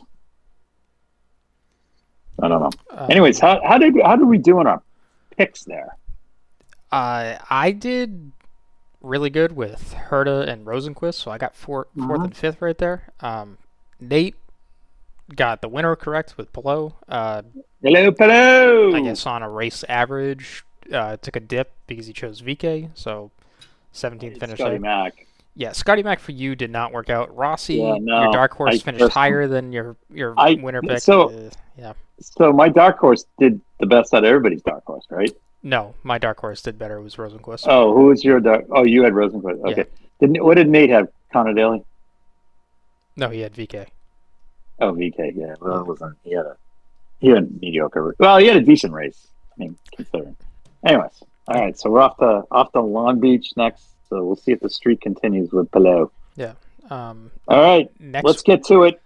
I don't know. Uh, Anyways, how how did how did we do in our picks there? uh, I did really good with Herta and Rosenquist, so I got four, fourth Mhm. and fifth right there. Um, Nate got the winner correct with Pillow. Uh, Hello, hello. I guess on a race average, uh, took a dip because he chose V K, so seventeenth finish Scotty there. Mack. Yeah, Scotty Mac for you did not work out. Rossi, Yeah, no, your dark horse I finished just- higher than your your I- winner pick. so- Uh, yeah, So my dark horse did the best out of everybody's dark horse, right? no, my dark horse did better. It was Rosenquist. Oh, who was your dark? Oh, you had Rosenquist. Okay. Did what did Nate have? Connor Daly. No, he had V K. Oh, V K. Yeah, well, it wasn't. He had a he had a mediocre. Well, he had a decent race. I mean, considering. Anyways, all right. So we're off to off to Long Beach next. So we'll see if the streak continues with Pillow. Um, All right, next, let's get to it.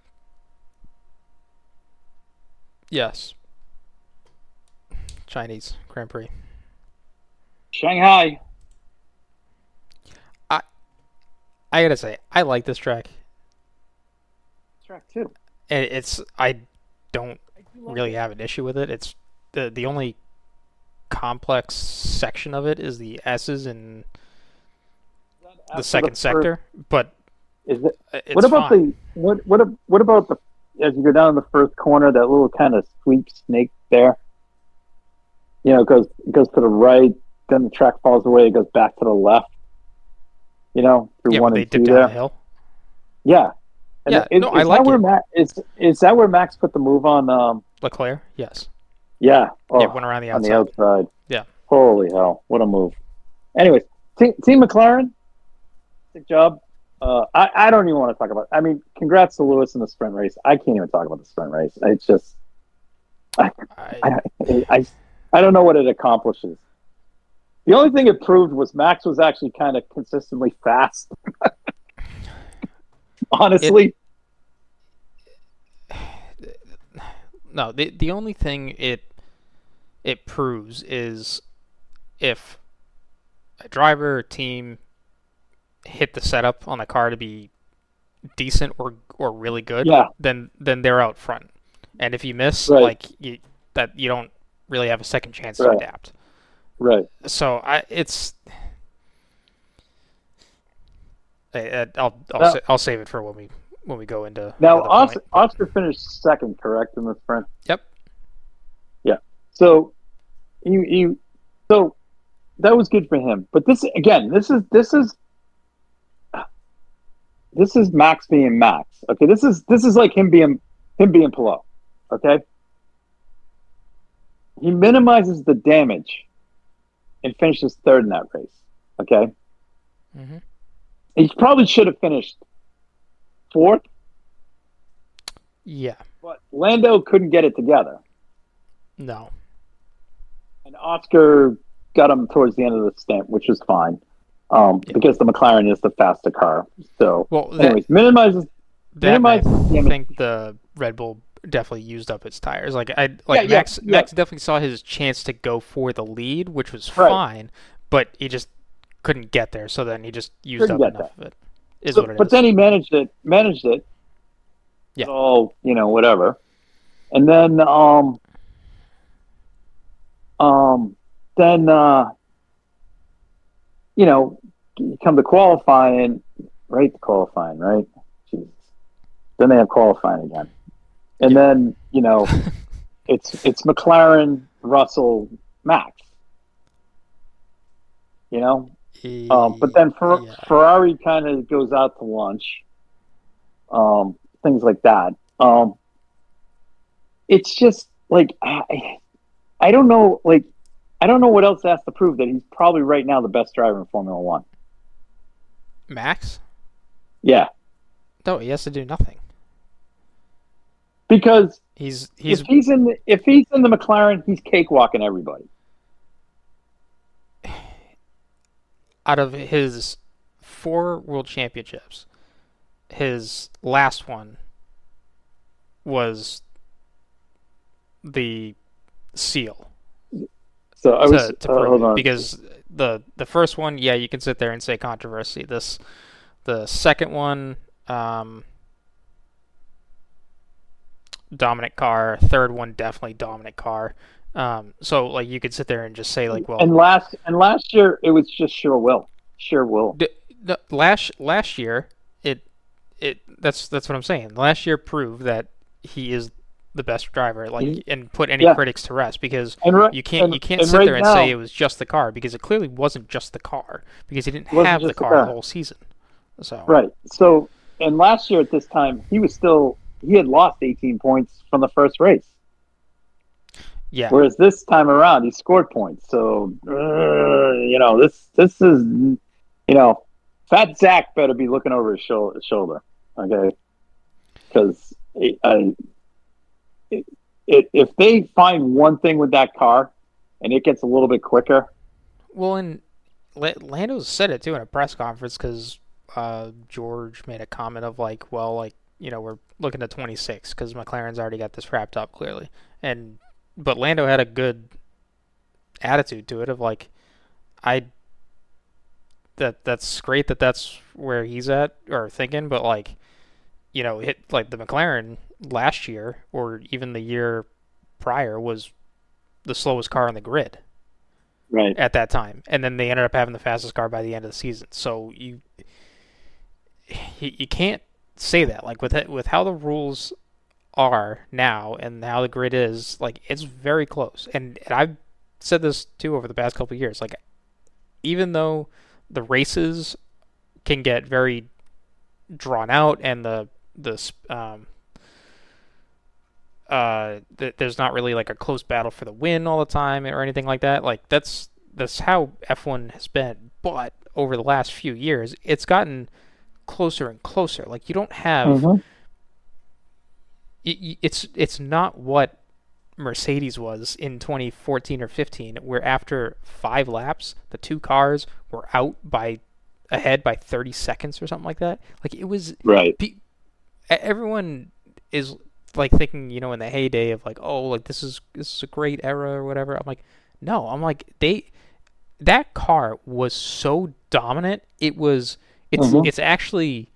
yes, Chinese Grand Prix. Shanghai. I gotta say, I like this track. Track two. And it's I don't really have an issue with it. It's the the only complex section of it is the S's in the second sector, but Is it? it's What about fine. the what? What? ab- What about the as you go down the first corner? That little kind of sweep snake there. You know, it goes it goes to the right. Then the track falls away. It goes back to the left. You know, through yeah, one they and two dip down there. the hill. Yeah. And Yeah, is, no, is I that like where it. Max, is is that where Max put the move on? Um, Leclerc, yes. yeah. Oh, Yeah, went around the on the outside. outside. Yeah. Holy hell! What a move. Anyways, Team, team McLaren, good job. Uh, I I don't even want to talk about. I mean, congrats to Lewis in the sprint race. I can't even talk about the sprint race. It's just I, I, I, I, I don't know what it accomplishes. The only thing it proved was Max was actually kind of consistently fast. Honestly. It, no, the the only thing it it proves is if a driver or team hit the setup on the car to be decent or or really good, yeah. then then they're out front. And if you miss, Right. like you, that, you don't really have a second chance to Right. adapt. Right. So I, it's, I, I'll I'll, Now, sa- I'll save it for when we when we go into now another Oscar, point. Oscar finished second, correct, in the sprint? Yep. Yeah. So he, he so that was good for him. But this again, this is this is this is Max being Max. Okay, this is this is like him being him being Palou. Okay, he minimizes the damage and finishes third in that race. Okay, Mm-hmm. he probably should have finished fourth, Yeah. but Lando couldn't get it together, No. and Oscar got him towards the end of the stint, which was fine. Um, Yeah. because the McLaren is the faster car. So, Well, that, anyways, minimizes that I minimizes damage. think the Red Bull definitely used up its tires. Like I like Yeah, yeah, Max yeah. Max definitely saw his chance to go for the lead, which was Right. fine, but he just couldn't get there. So then he just used Couldn't up get enough of it. Is So- what it is. but then he managed it. Managed it. Yeah. So you know whatever, and then um um then uh you know you come to qualifying, right? Qualifying, right? Jesus. Then they have qualifying again, and Yeah. then you know it's it's McLaren, Russell, Max. You know, Um, but then Fer- Yeah. Ferrari kind of goes out to lunch, um, things like that. Um, it's just like I, I don't know, like I don't know what else has to prove that he's probably right now the best driver in Formula One. Max? Yeah, No, he has to do nothing. because He's he's if he's in the, if he's in the McLaren, he's cakewalking everybody. out of his four world championships, his last one was the seal. So I was to, to uh, prove hold it, on because the the first one, yeah, you can sit there and say controversy. This the second one, um, dominant car. Third one, definitely dominant car. Um, so like you could sit there and just say like, well, and last and last year it was just sure will, sure will. d- the last last year it it that's that's what I'm saying. Last year proved that he is the best driver, like, Mhm. and put any Yeah. critics to rest, because And right, you can't and, you can't and sit right there and now, say it was just the car, because it clearly wasn't just the car, because he didn't It wasn't have the just the car the car. whole season. So Right. So, and last year at this time, he was still he had lost eighteen points from the first race. yeah, Whereas this time around, he scored points. So, uh, you know, this this is, you know, Fat Zach better be looking over his shoulder, shoulder okay? Because I, it, it, if they find one thing with that car, and it gets a little bit quicker, well, and La- Lando said it too in a press conference, because uh, George made a comment of like, well, like, you know, we're looking at twenty-six because McLaren's already got this wrapped up clearly, and but Lando had a good attitude to it of like, I that that's great that that's where he's at or thinking, but like, you know, hit like the McLaren last year or even the year prior was the slowest car on the grid right? at that time, and then they ended up having the fastest car by the end of the season. So you you, you can't say that, like, with it, with how the rules are now and how the grid is, like, it's very close. And, and I've said this too over the past couple of years, like, even though the races can get very drawn out and the the um uh th- there's not really like a close battle for the win all the time or anything like that, like that's that's how F one has been. But over the last few years, it's gotten closer and closer. Like, you don't have Mhm. y- y- it's it's not what Mercedes was in twenty fourteen or fifteen, where after five laps, the two cars were out by ahead by thirty seconds or something like that. Like it was Right. Pe- everyone is like thinking, you know, in the heyday of like, oh, like this is this is a great era or whatever. I'm like, no, I'm like they that car was so dominant. It was it's Mhm. it's actually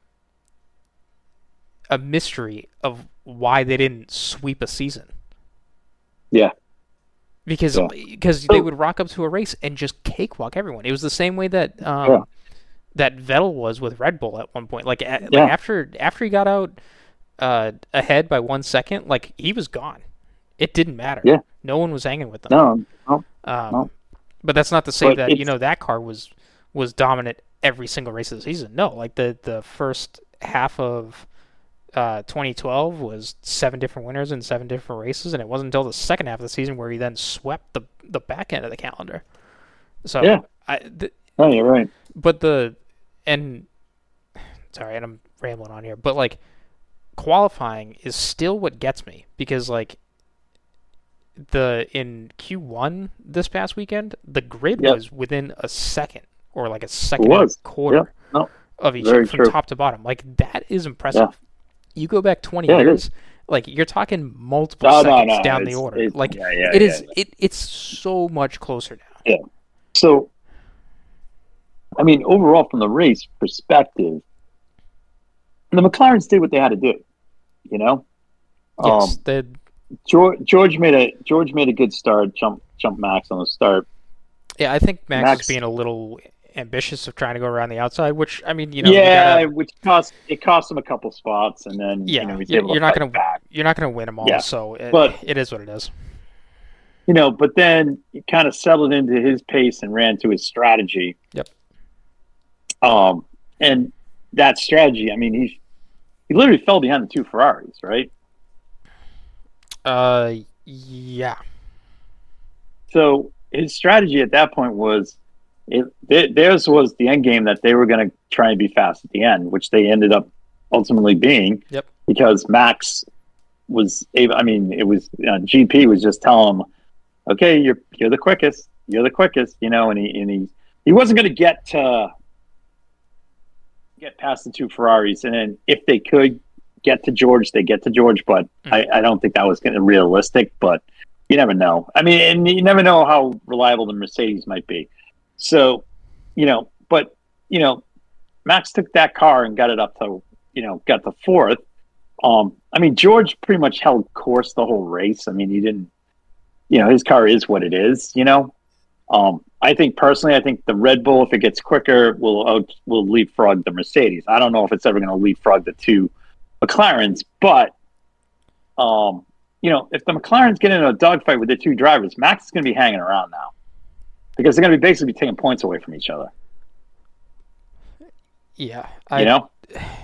a mystery of why they didn't sweep a season. Yeah. Because Yeah. because they would rock up to a race and just cakewalk everyone. It was the same way that um, Yeah. that Vettel was with Red Bull at one point. Like, a, Yeah. like after after he got out uh, ahead by one second, like he was gone. It didn't matter. Yeah. No one was hanging with them. No, no, Um, no. But that's not to say But that you it's- know that car was was dominant every single race of the season. No, like the the first half of uh, twenty twelve was seven different winners in seven different races, and it wasn't until the second half of the season where he then swept the the back end of the calendar. So Yeah. I, th- No, you're right. but the and sorry, and I'm rambling on here, but like qualifying is still what gets me because like the in Q one this past weekend, the grid Yep. was within a second or like a second It and was. a quarter Yep. No. of each Very from true. top to bottom. Like that is impressive. Yeah. You go back twenty Yeah, it years, like you're talking multiple No, no, seconds no, down the it's- order. it's- Like yeah, yeah, it yeah, is yeah. it it's so much closer now. So, I mean, overall, from the race perspective, the McLarens did what they had to do. You know, Yes, um, the George, George made a George made a good start. Jump, jump Max on the start. yeah, I think Max, Max- is being a little ambitious of trying to go around the outside, which I mean, you know, you yeah, gotta- which cost it cost him a couple spots, and then Yeah, you know, he's you're- able to you're not fight gonna- back. you're not going to win them all, Yeah, so it, but- it is what it is. You know, but then he kind of settled into his pace and ran to his strategy. Yep. Um, and that strategy, I mean, he he literally fell behind the two Ferraris, right? Uh, yeah, So his strategy at that point was, it, th- theirs was the end game that they were going to try and be fast at the end, which they ended up ultimately being. Yep. Because Max was able. I mean, it was uh, G P was just telling him, "Okay, you're you're the quickest. You're the quickest," you know, and he and he he wasn't going to get to get past the two Ferraris, and then if they could get to George, they get to George, but Mm. I, I don't think that was going to realistic. But you never know. I mean, and you never know how reliable the Mercedes might be. So, you know, but you know, Max took that car and got it up to, you know, got to fourth. Um, I mean, George pretty much held course the whole race. I mean, he didn't, you know, his car is what it is, you know. Um, I think personally, I think the Red Bull, if it gets quicker, will out, will leapfrog the Mercedes. I don't know if it's ever going to leapfrog the two McLarens, but, um, you know, if the McLarens get in a dogfight with the two drivers, Max is going to be hanging around now because they're going to be basically taking points away from each other. yeah. You I, know,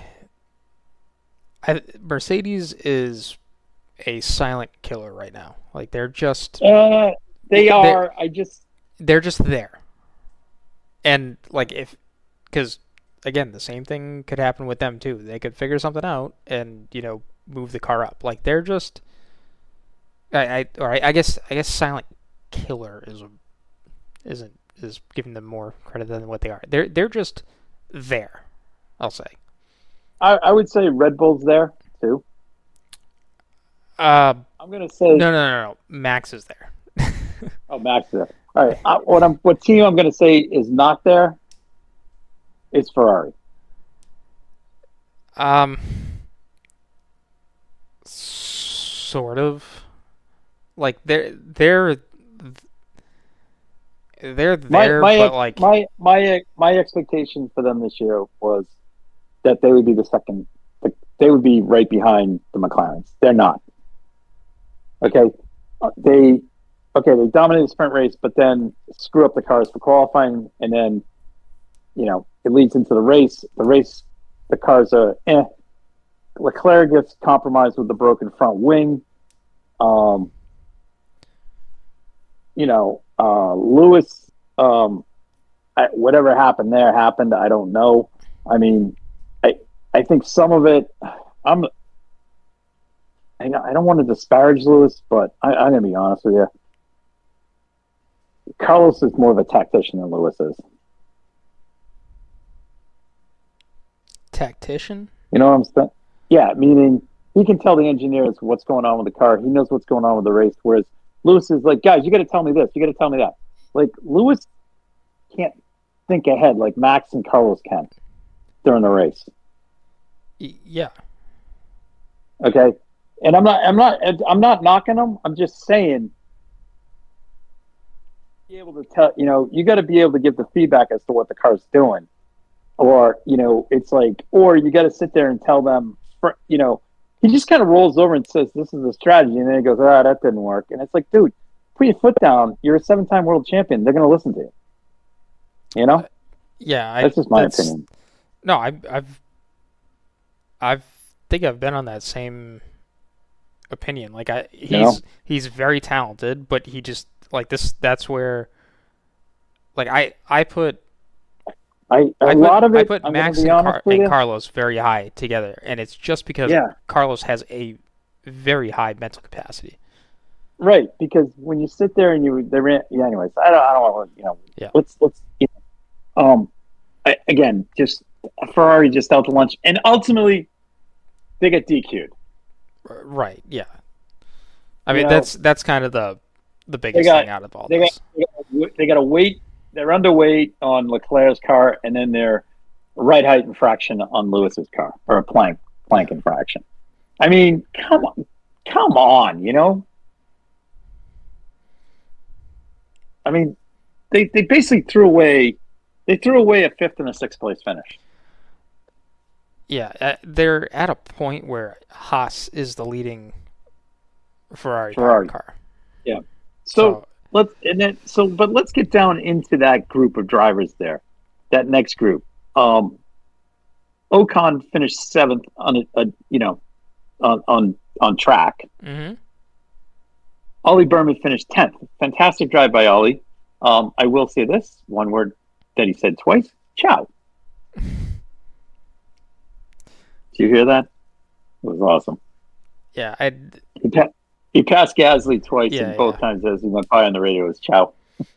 I, Mercedes is a silent killer right now. Like they're just uh, they They're- are. I just they're just there. And like if because again, the same thing could happen with them too. They could figure something out and, you know, move the car up. Like they're just I I or I, I guess I guess silent killer is a, isn't is giving them more credit than what they are. They're they're just there, I'll say. I, I would say Red Bull's there too. Uh I'm going to say no no no no. Max is there. Oh, Max is there. All right. I, what I'm what team I'm going to say is not there is Ferrari. Um, sort of. Like they're they're they're My there, my but like my my my expectation for them this year was that they would be the second. Like, they would be right behind the McLarens. They're not. Okay, Uh, they okay they dominated the sprint race, but then screw up the cars for qualifying, and then you know it leads into the race. The race, the cars are eh. Leclerc gets compromised with the broken front wing. Um, you know, uh, Lewis, um, I, whatever happened there happened. I don't know. I mean, I I think some of it. I'm I, I don't want to disparage Lewis, but I, I'm going to be honest with you. Carlos is more of a tactician than Lewis is. Tactician? You know what I'm saying? Yeah, meaning he can tell the engineers what's going on with the car. He knows what's going on with the race. Whereas Lewis is like, guys, you got to tell me this. You got to tell me that. Like, Lewis can't think ahead like Max and Carlos can during the race. Y- yeah. Okay, and I'm not, I'm not, I'm not knocking them. I'm just saying, be able to tell. You know, you got to be able to give the feedback as to what the car's doing, or you know, it's like, or you got to sit there and tell them. You know, he just kind of rolls over and says, "This is the strategy," and then he goes, "Ah, that didn't work." And it's like, dude, put your foot down. You're a seven-time world champion. They're going to listen to you. You know? Yeah, I, that's just my that's, opinion. No, I, I've, I've think I've been on that same opinion. Like I, he's You know? he's very talented, but he just like this. That's where, like I, I put. I a I put, lot of it. I put I'm Max be and, Car- and you. Carlos very high together, and it's just because Yeah. Carlos has a very high mental capacity. Right, because when you sit there and you they ran. Yeah, anyways, I don't. I don't want to. You know. Yeah. Let's let's. You know, um, I, again, just Ferrari just out to lunch, and ultimately, they get D Q'd. Right. Yeah. I mean, You know, that's that's kind of the the biggest got- thing out of all They this. got they got to wait. They're underweight on Leclerc's car, and then they're right height infraction on Lewis's car, or a plank plank infraction. I mean, come on, come on, you know. I mean, they they basically threw away they threw away a fifth and a sixth place finish. Yeah, uh, they're at a point where Haas is the leading Ferrari, Ferrari. car. So, So, let's and then so but let's get down into that group of drivers there. That next group. Um Ocon finished seventh on a, a you know on on, on track. hmm Ollie Berman finished tenth. Fantastic drive by Ollie. Um, I will say this one word that he said twice. Ciao. Did you hear that? It was awesome. yeah, I He, pa- he passed Gasly twice, Yeah, and both yeah. times as he went by on the radio, it was ciao.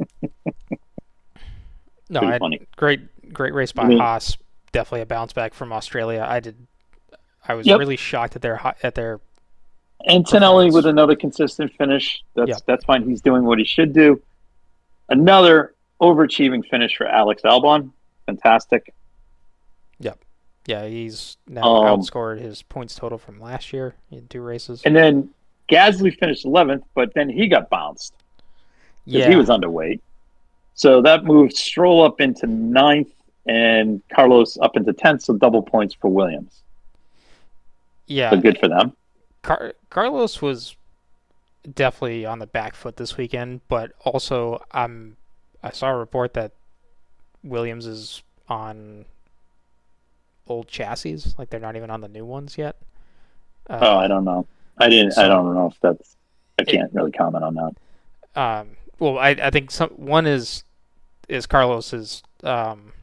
no, Pretty I funny. great great race by I mean- Haas. Definitely a bounce back from Australia. I did. I was Yep. really shocked at their hi- at their Antonelli Performance. with another consistent finish. That's Yep. that's fine. He's doing what he should do. Another overachieving finish for Alex Albon. Fantastic. yeah. He's now Um, outscored his points total from last year in two races. And then Gasly finished eleventh, but then he got bounced because yeah, he was underweight. So that moved Stroll up into ninth and Carlos up into tenth, so double points for Williams. yeah. So good for them. Car- Carlos was definitely on the back foot this weekend, but also um, I saw a report that Williams is on old chassis, like they're not even on the new ones yet. Uh, Oh, I don't know. I didn't. I so- don't know if that's. I can't really comment on that. Um, well, I, I think some one is is Carlos's um,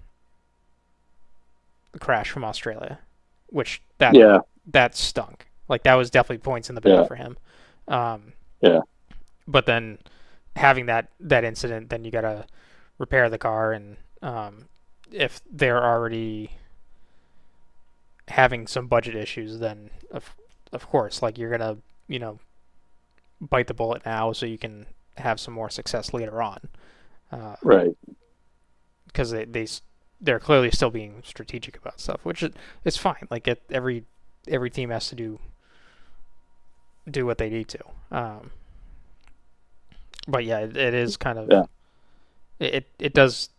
crash from Australia, which that Yeah, that stunk. Like that was definitely points in the bag Yeah. for him. Um, Yeah. But then having that that incident, then you gotta repair the car, and um, if they're already having some budget issues, then of of course, like you're gonna you know bite the bullet now so you can have some more success later on. Uh, right. because they they s- they're clearly still being strategic about stuff, which is it's fine. Like it, every every team has to do do what they need to. Um, but yeah, it, it is kind of Yeah. it, it it does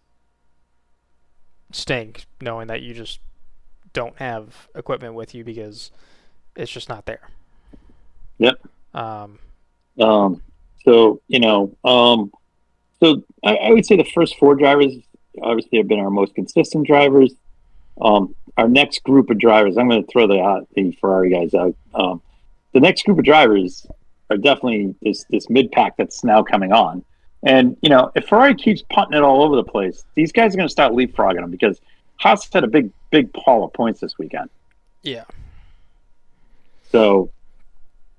stink knowing that you just don't have equipment with you because it's just not there. Yep. Um, Um, so you know, um, so I, I would say the first four drivers obviously have been our most consistent drivers. Um, our next group of drivers, I'm going to throw the uh, the Ferrari guys out. Um, the next group of drivers are definitely this this mid pack that's now coming on. And you know, if Ferrari keeps punting it all over the place, these guys are going to start leapfrogging them because Haas had a big big haul of points this weekend. yeah. So,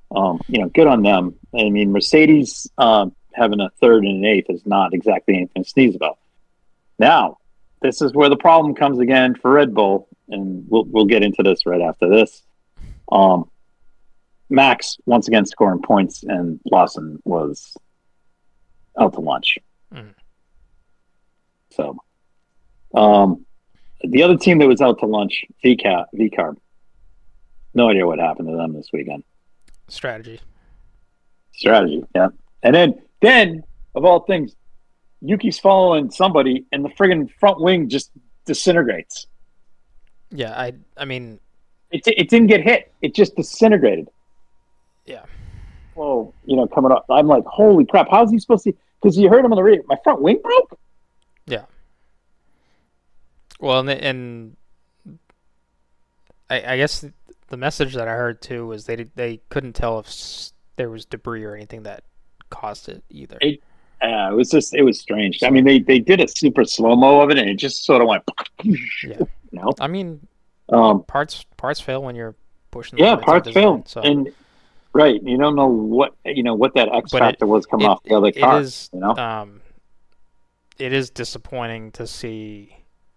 Um, you know, good on them. I mean, Mercedes um, having a third and an eighth is not exactly anything to sneeze about. Now, this is where the problem comes again for Red Bull, and we'll we'll get into this right after this. Um, Max once again scoring points, and Lawson was out to lunch. Mm. So, um, the other team that was out to lunch, V C A V Carb. No idea what happened to them this weekend. Strategy. Strategy, yeah. And then, then of all things, Yuki's following somebody, and the friggin' front wing just disintegrates. Yeah, I I mean, It it didn't get hit; it just disintegrated. yeah. Well, you know, coming up, I'm like, holy crap! How's he supposed to? Because you heard him on the radio. My front wing broke. Yeah. Well, and, the, and I, I guess the message that I heard too was they did, they couldn't tell if s- there was debris or anything that caused it either. It, uh, it was just, it was strange. I mean, they, they did a super slow mo of it, and it just sort of went. Yeah. You know. I mean, Um. parts parts fail when you're pushing. The Yeah, limits of parts design, failed, So. and right, you don't know what you know what that X But it- factor was coming it, off the other it car. is, you know. um, it is disappointing to see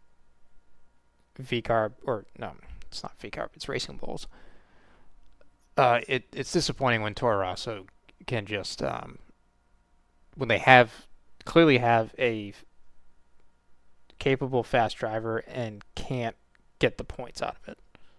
V Carb or no, it's not V Carb, it's Racing Bulls. Uh, it it's disappointing when Toro Rosso can just um, when they have clearly have a capable fast driver and can't get the points out of it.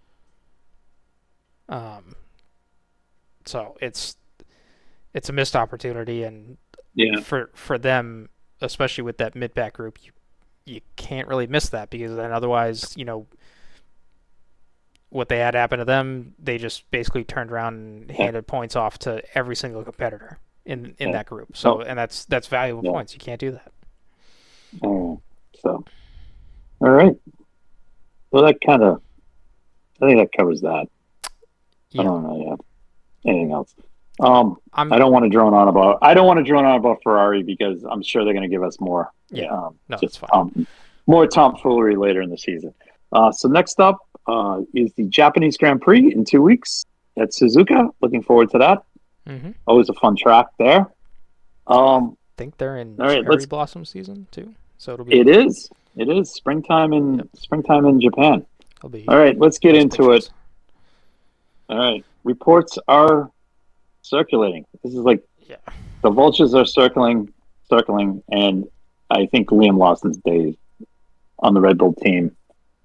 Um, so it's it's a missed opportunity, and Yeah. for for them, especially with that mid back group, you you can't really miss that, because then otherwise, you know, what they had happen to them, they just basically turned around and Yeah. handed points off to every single competitor in in Yeah. that group. So, Oh. and that's that's valuable Yeah. points. You can't do that. Oh, so, all right. Well, that kind of, I think that covers that. Yeah. I don't know yet. Anything else? Um, I'm I don't want to drone on about. I don't want to drone on about Ferrari because I'm sure they're going to give us more. Yeah. Um, No, just that's fine. um, more tomfoolery later in the season. Uh, so next up uh, is the Japanese Grand Prix in two weeks at Suzuka. Looking forward to that. mm-hmm. Always a fun track there. Um, think they're in All right, cherry let's- blossom season too. So it'll be it is. It is springtime in Yep. springtime in Japan. it'll be All right, let's get nice into it. pictures. All right, reports are circulating. This is like Yeah. the vultures are circling, circling, and I think Liam Lawson's days on the Red Bull team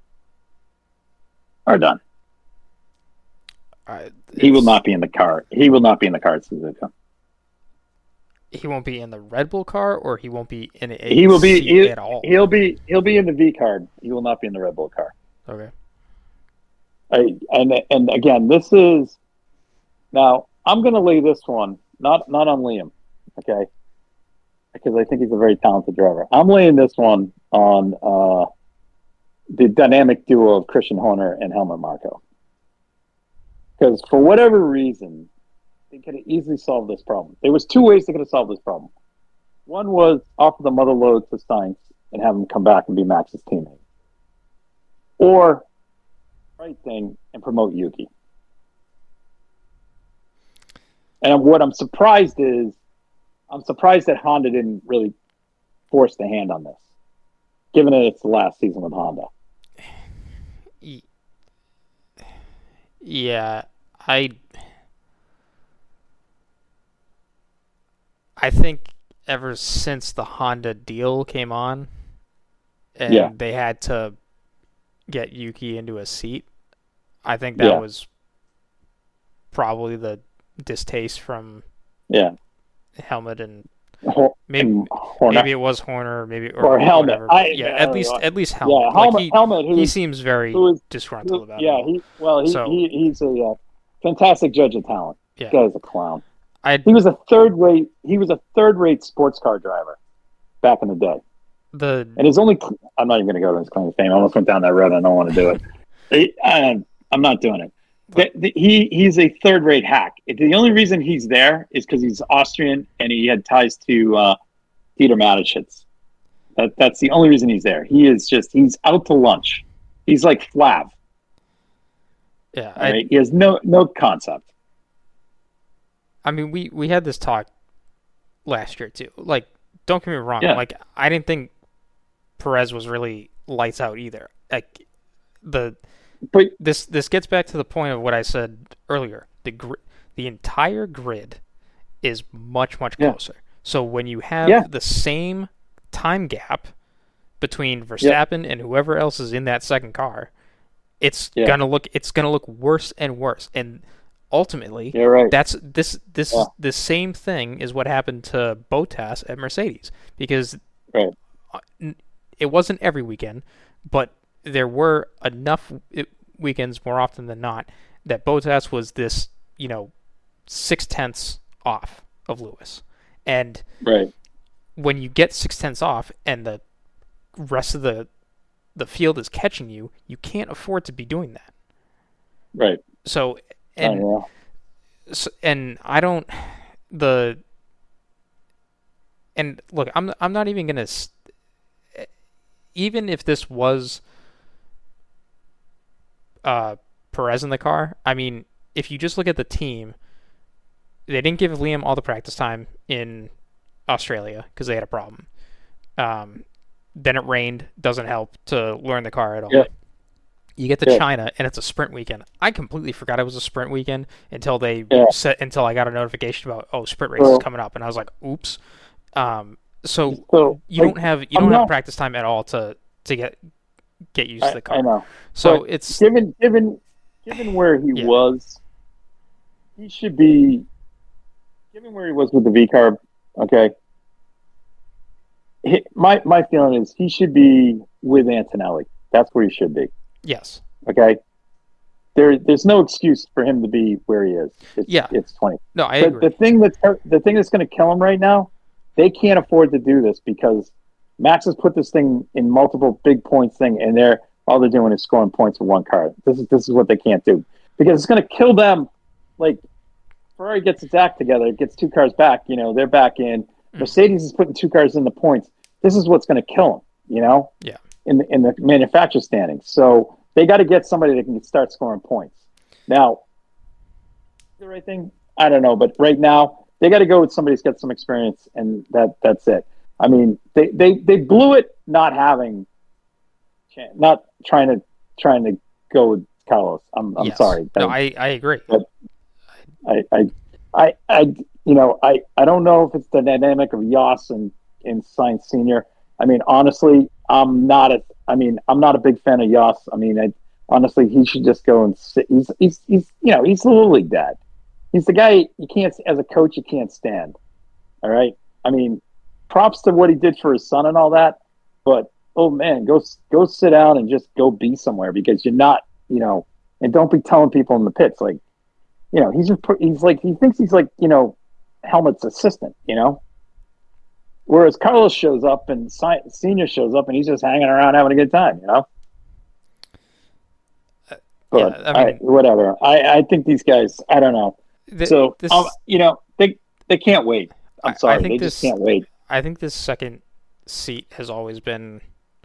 are done. Uh, He will it's- not be in the car. He will not be in the car at Suzuka. He won't be in the Red Bull car, or he won't be in a He will be seat he, at all. He'll be he'll be in the V card. He will not be in the Red Bull car. Okay. I, and and again, this is now I'm going to lay this one not not on Liam, okay? Because I think he's a very talented driver. I'm laying this one on uh, the dynamic duo of Christian Horner and Helmut Marko. Because for whatever reason, they could have easily solved this problem. There was two ways they could have solved this problem. One was offer the mother load to Sainz and have him come back and be Max's teammate, or right thing and promote Yuki. And what I'm surprised is, I'm surprised that Honda didn't really force the hand on this, given that it's the last season with Honda. Y- Yeah, I I think ever since the Honda deal came on, and Yeah. they had to get Yuki into a seat, I think that Yeah. was probably the distaste from Yeah. Helmut, and Hor- maybe and Horner. maybe it was Horner, maybe or, Or Helmut. whatever, I- but yeah, I at don't least know. at least Helmut. Yeah, Like, Helmut, he, Helmut who, he seems very who is disgruntled who, about yeah, it. he well, he, So- he he's a uh, fantastic judge of talent. Yeah. This guy's a clown. I He was a third rate. He was a third rate sports car driver back in the day. the And his only, I'm not even going to go to his claim to fame. I almost went down that road. I don't want to do it. He- I, I'm not doing it. The, the, he he's a third rate hack. The only reason he's there is because he's Austrian and he had ties to uh, Dieter Mateschitz. That that's the only reason he's there. He is just he's out to lunch. He's like Flav. yeah, All I, right, he has no no concept. I mean, we, we had this talk last year too. Like, don't get me wrong. Yeah. Like, I didn't think Perez was really lights out either. Like, the But this this gets back to the point of what I said earlier. The gr- the entire grid is much much Yeah. closer. So when you have Yeah. the same time gap between Verstappen and whoever else is in that second car, it's Yeah. gonna look it's gonna look worse and worse. And ultimately, you're right. that's this this Yeah. the same thing is what happened to Bottas at Mercedes, because Right. it wasn't every weekend, but there were enough weekends, more often than not, that Bottas was this, you know, six tenths off of Lewis. And Right. when you get six tenths off and the rest of the the field is catching you, you can't afford to be doing that. Right. So and oh, so, and I don't the and look, I'm I'm not even gonna even if this was uh, Perez in the car. I mean, if you just look at the team, they didn't give Liam all the practice time in Australia because they had a problem. Um, then it rained, doesn't help to learn the car at all. Yeah. You get to Yeah. China and it's a sprint weekend. I completely forgot it was a sprint weekend until they Yeah. set until I got a notification about oh sprint race Well- is coming up, and I was like, oops. Um, so So you like, don't have you I'm don't have not- practice time at all to to get get used to I, the car. I know. So But it's given given given where he Yeah. was, he should be given where he was with the V carb. Okay, He- my my feeling is he should be with Antonelli. That's where he should be. yes, Okay, there there's no excuse for him to be where he is. It's, Yeah. it's twenty. no, I The, agree. the thing that's the thing that's going to kill him right now, they can't afford to do this because Max has put this thing in multiple big points thing, and they're all they're doing is scoring points with one car. This is this is what they can't do because it's going to kill them. Like Ferrari gets its act together, gets two cars back. You know they're back in. Mm. Mercedes is putting two cars in the points. This is what's going to kill them. You know. Yeah. In the, in the manufacturer standings, so they got to get somebody that can start scoring points. Now, the right thing, I don't know, but right now they got to go with somebody who's got some experience, and that that's it. I mean, they, they, they blew it not having, not trying to trying to go with Carlos. I'm I'm Yes. sorry. No, I, I agree. I, I I I you know I, I don't know if it's the dynamic of Yas and and Sainz Senior. I mean, honestly, I'm not a. I mean, I'm not a big fan of Yas. I mean, I, honestly, he should just go and sit. He's he's he's you know he's the little league dad. He's the guy you can't as a coach you can't stand. All right. I mean, props to what he did for his son and all that, but oh man, go go sit down and just go be somewhere because you're not you know, and don't be telling people in the pits like, you know, he's just he's like he thinks he's like you know, Helmut's assistant. You know. Whereas Carlos shows up and Senior shows up and he's just hanging around having a good time, you know. But yeah, I mean, I, whatever. I, I think these guys. I don't know. th- so this, um, you know they they can't wait. I'm I- I sorry, think they this- just can't wait. I think this second seat has always been,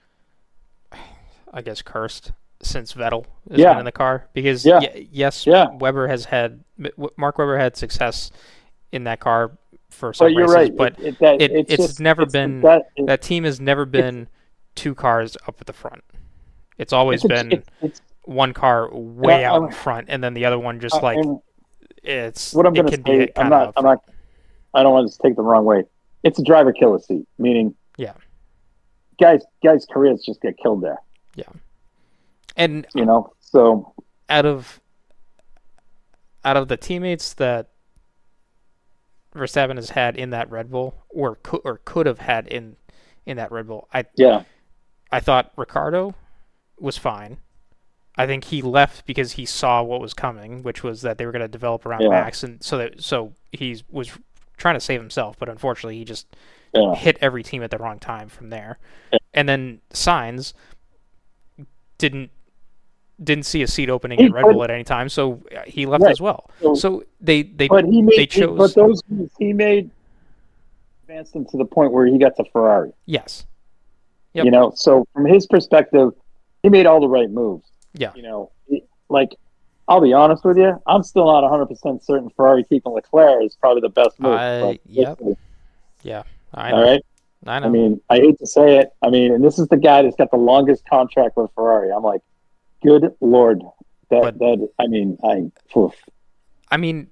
I guess, cursed since Vettel has Yeah. been in the car because Yeah. y- yes, Yeah. Weber has had Mark Webber had success in that car for some But you're races, right. but it, it, that, it- it's, it's just, never it's been- that, it, that team has never been two cars up at the front. It's always it's, been it's, it's, one car way Yeah, out I'm- in front, and then the other one just uh, like and it's. what I'm it going to can say. be I'm kind not. of. I'm not. I don't want to take the wrong way. It's a driver killer seat, meaning Yeah. guys guys careers just get killed there. And You know. So out of out of the teammates that Verstappen has had in that Red Bull, or could or could have had in in that Red Bull, I yeah. I thought Ricardo was fine. I think he left because he saw what was coming, which was that they were going to develop around Yeah. Max, and so that so he was trying to save himself, but unfortunately he just Yeah. hit every team at the wrong time from there. Yeah. And then Sainz didn't didn't see a seat opening He in Red could- Bull at any time, so uh, he left Right. as well. So- So they they But he made. they chose But those moves he made advanced him to the point where he got to Ferrari. yes, Yep. You know. So from his perspective, he made all the right moves. yeah, You know, he- like I'll be honest with you. I'm still not one hundred percent certain Ferrari keeping Leclerc is probably the best move. I yep. Yeah. I know. All right. I know. I mean, I hate to say it. I mean, and this is the guy that's got the longest contract with Ferrari. I'm like, good Lord. That, But- that I mean, I, oof. I mean,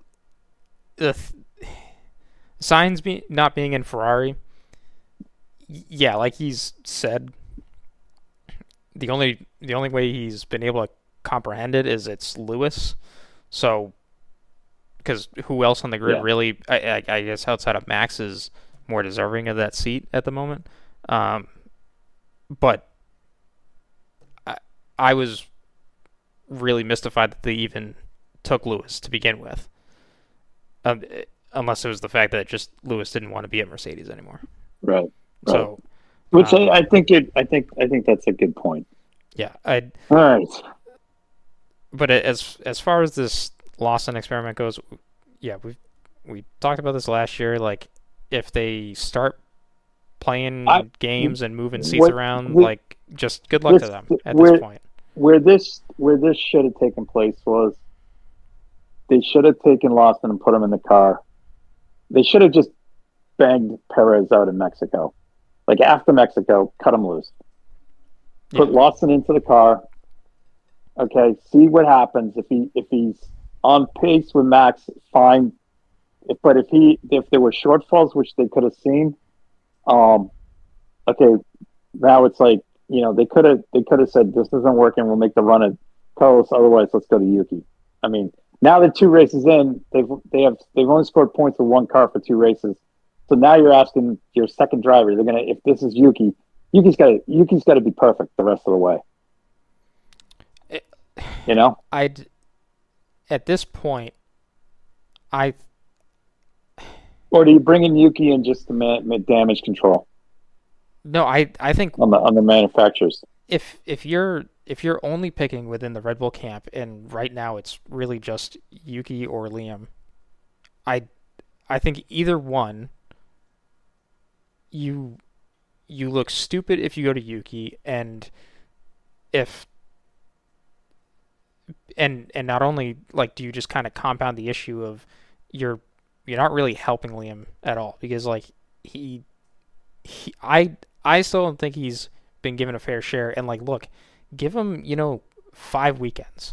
the th- Sainz be, not being in Ferrari, y- yeah, like he's said, the only the only way he's been able to comprehend it is it's Lewis. So, because who else on the grid Yeah. really, I, I, I guess outside of Max, is more deserving of that seat at the moment. Um, but I, I was really mystified that they even took Lewis to begin with. Um, unless it was the fact that just Lewis didn't want to be at Mercedes anymore. Right. right. So, Which um, I, I think it. I think. I think that's a good point. yeah, I. All right. But as as far as this Lawson experiment goes, yeah, we we talked about this last year. Like, if they start playing I- games and moving seats what- around, we- like, just good luck this- to them at we're- this point. Where this where this should have taken place was they should have taken Lawson and put him in the car. They should have just banged Perez out in Mexico. Like after Mexico, cut him loose. Put Yeah. Lawson into the car. Okay, see what happens. If he if he's on pace with Max, fine. If, but if he if there were shortfalls, which they could have seen, um, okay, now it's like, you know, they could have they could have said this isn't working. We'll make the run at Carlos. Otherwise, let's go to Yuki. I mean, now that two races in, they've they have they've only scored points with one car for two races. So now you're asking your second driver. They're gonna if this is Yuki, Yuki's got to Yuki's got to be perfect the rest of the way. It- You know, I'd at this point, I or do you bring in Yuki and just to ma- ma- damage control no, I I think on the on the manufacturers? if if you're if you're only picking within the Red Bull camp, and right now it's really just Yuki or Liam, I I think either one, you you look stupid if you go to Yuki, and if and and not only like do you just kind of compound the issue of you're you're not really helping Liam at all, because like he he I I still don't think he's been given a fair share, and like look, give him, you know, five weekends.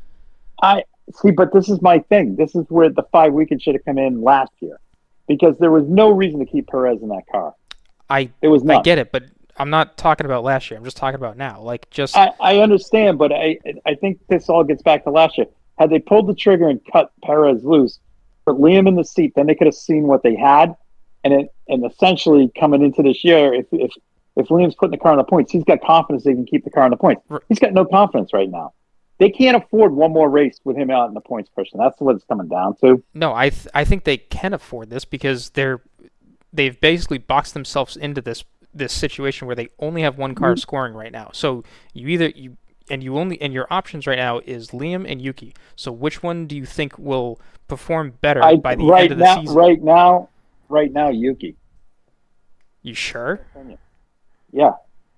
I see, but this is my thing. This is where the five weekends should have come in last year, because there was no reason to keep Perez in that car. I It was I not. get it, but I'm not talking about last year. I'm just talking about now. Like just I, I understand, but I I think this all gets back to last year. Had they pulled the trigger and cut Perez loose, put Liam in the seat, then they could have seen what they had, and it and essentially coming into this year, if if if Liam's putting the car on the points, he's got confidence he can keep the car on the points. R- He's got no confidence right now. They can't afford one more race with him out in the points cushion. That's what it's coming down to. no, I th- I think they can afford this because they're they've basically boxed themselves into this this situation where they only have one car Mhm. scoring right now. So you either you and you only and your options right now is Liam and Yuki. So which one do you think will perform better I, by the right end of the now, season? right now, right now, Yuki. You sure? Yeah.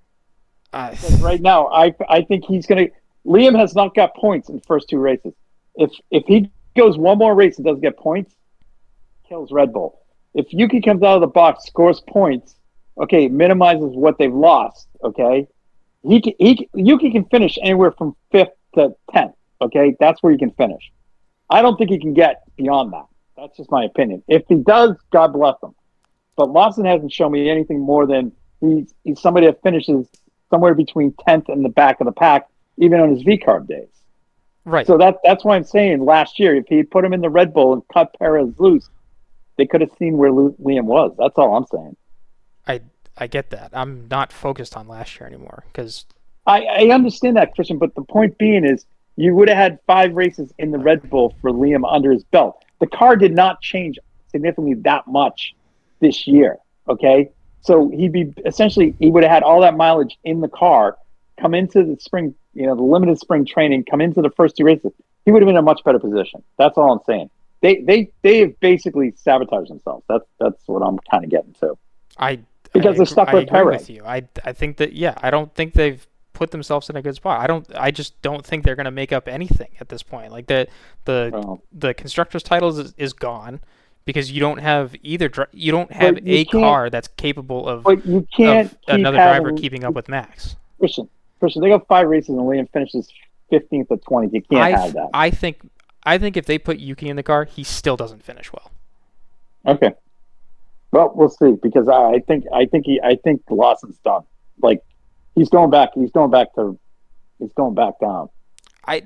Uh, Because right now, I I think he's going to. Liam has not got points in the first two races. If if he goes one more race and doesn't get points, kills Red Bull. If Yuki comes out of the box, scores points, okay, minimizes what they've lost. Okay, he can, he can- Yuki can finish anywhere from fifth to tenth. Okay, that's where he can finish. I don't think he can get beyond that. That's just my opinion. If he does, God bless him. But Lawson hasn't shown me anything more than he's he's somebody that finishes somewhere between tenth and the back of the pack, even on his V carb days. right. So that that's why I'm saying last year, if he had put him in the Red Bull and cut Perez loose, they could have seen where Lu- Liam was. That's all I'm saying. I I get that. I'm not focused on last year anymore because I, I understand that, Christian, but the point being is you would have had five races in the Red Bull for Liam under his belt. The car did not change significantly that much this year, okay? So he'd be essentially, he would have had all that mileage in the car, come into the spring, you know, the limited spring training, come into the first two races. He would have been in a much better position. That's all I'm saying. They they they have basically sabotaged themselves. That's that's what I'm kind of getting to. I Because I, they're stuck I with agree Perez. with you. I I think that yeah. I don't think they've put themselves in a good spot. I don't. I just don't think they're going to make up anything at this point. Like the the Oh. the constructors' titles is, is gone because you don't have either. dri- You don't have But you a can't- car that's capable of, But you can't of keep another having, driver keeping up with Max. Christian, Christian, they got five races and Liam finishes fifteenth or twentieth. You can't I have that. I think I think if they put Yuki in the car, he still doesn't finish well. Okay. Well, we'll see because I, I think I think he I think Lawson's done. Like he's going back. He's going back to. He's going back down. I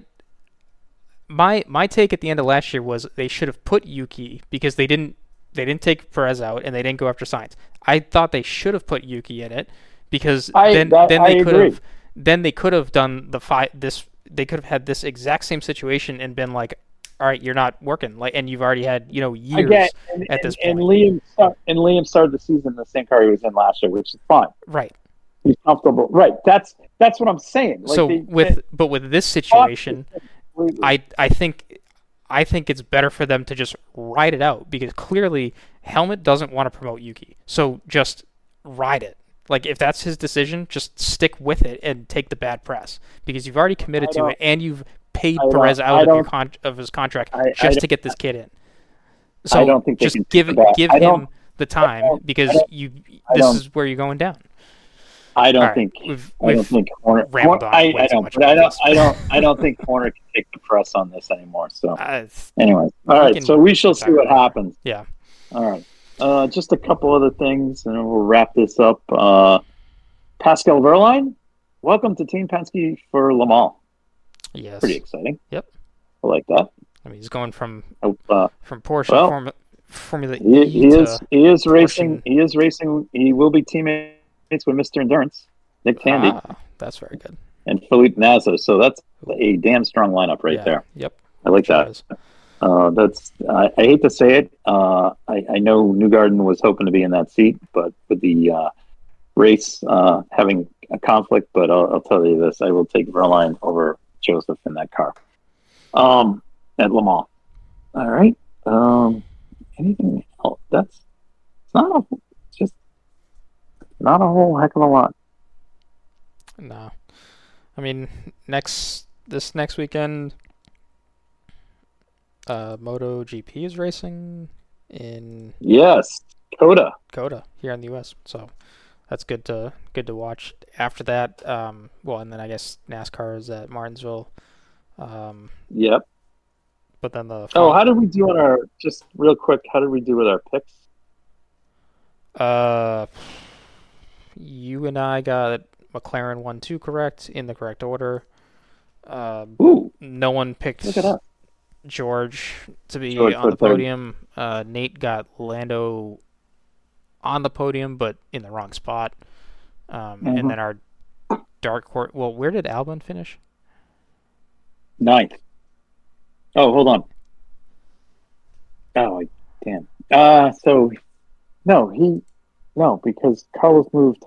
my my take at the end of last year was they should have put Yuki because they didn't they didn't take Perez out and they didn't go after Sainz. I thought they should have put Yuki in it because I- then that- then I they could agree. have then they could have done the five this they could have had this exact same situation and been like, all right, you're not working like and you've already had you know years Again, and, at and, this and point. Liam start, and Liam started the season in the same car he was in last year, which is fine. Right. He's comfortable. Right. That's that's what I'm saying. Like so they- with they- but with this situation, completely. I I think I think it's better for them to just ride it out because clearly Helmut doesn't want to promote Yuki. So just ride it. Like if that's his decision, just stick with it and take the bad press because you've already committed I to don't- it and you've paid I don't- Perez I out of your don't- con- of his contract I- I just don't- to get this kid in. So I don't think they just can give do that. give I him don't- the time don't- because I don't- you I this don't- is where you're going down. I don't All right, think we've I don't we've think Horner. rambled on I, way I too don't. much But I about don't. this. I don't. I don't think Horner can take the press on this anymore. So, uh, anyway, all we right. can So we shall talk see what about it. happens. yeah. All right. Uh, just a couple other things, and then we'll wrap this up. Uh, Pascal Verline, welcome to Team Penske for Le Mans. Yes. Pretty exciting. Yep. I like that. I mean, he's going from Hope, uh, from Porsche Well, Form- Formula he, E he to is. He is racing. Porsche. He is racing. He will be teammates with Mister Endurance, Nick Tandy, Ah, that's very good. and Felipe Nasser. So that's a damn strong lineup right yeah. there. Yep. I like Sure that. is. Uh, that's I, I hate to say it. Uh, I, I know Newgarden was hoping to be in that seat, but with the uh, race uh, having a conflict. But I'll, I'll tell you this: I will take Verline over Joseph in that car um, at Le Mans. All right. Um, anything else? That's it's not a it's just not a whole heck of a lot. No. I mean, next this next weekend, uh, MotoGP is racing in Yes, Coda. Coda here in the U S, so that's good to good to watch. After that, um, well, and then I guess NASCAR is at Martinsville. Um, Yep. but then the Oh, how did we do on our? Just real quick, how did we do with our picks? Uh, you and I got McLaren one two correct in the correct order. Um, Ooh, no one picked look at that. George to be George on the for third. podium. Uh, Nate got Lando on the podium, but in the wrong spot. Um, Mhm. And then our dark horse. Well, where did Albon finish? Ninth. Oh, hold on. Oh, I- damn. Uh, so, no, he, no, because Carlos moved.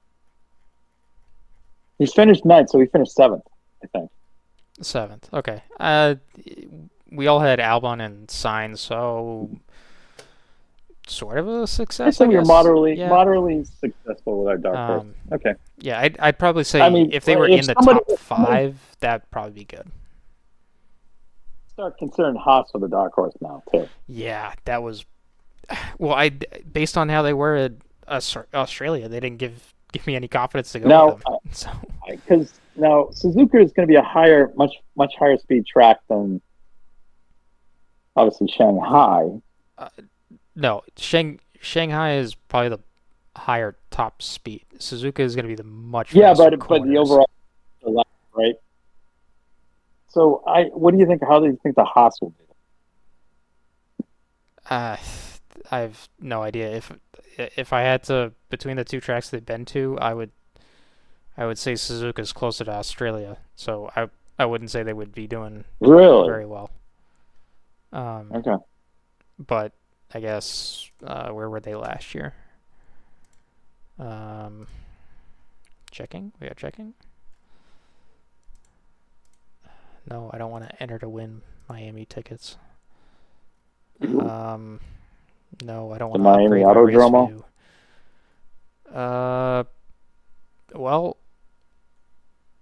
He finished ninth, so he finished seventh, I think. Seventh. Okay. Uh, we all had Albon and Sainz, so sort of a success. I think I we were guess. moderately, Yeah. moderately successful with our dark horse. Um, Okay. Yeah, I'd, I'd probably say I mean, if they were if in the somebody- top if somebody- five, that'd probably be good. Start considering Haas for the dark horse now, too. Yeah, that was. Well, I based on how they were at Aus- Australia, they didn't give give me any confidence to go No, with them. So Because now Suzuka is going to be a higher, much, much higher speed track than obviously Shanghai. no, Shang, Shanghai is probably the higher top speed. Suzuka is going to be the much Yeah, faster but but the corners. overall, right? So I, what do you think? How do you think the Haas will be? Uh, I have no idea. If if I had to between the two tracks they've been to, I would I would say Suzuka's closer to Australia. So I I wouldn't say they would be doing Really? very well. Um, Okay. but I guess uh, where were they last year? Um, checking. We are checking. No, I don't want to enter to win Miami tickets. Um, no, I don't The want to Miami upgrade my race Autodromo? view. Uh, well,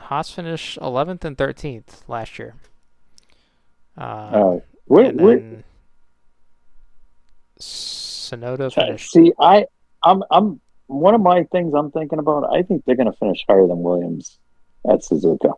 Haas finished eleventh and thirteenth last year. Um, Uh, where, and where, then Sonoda finished. see, I, I'm, I'm. One of my things I'm thinking about. I think they're going to finish higher than Williams at Suzuka.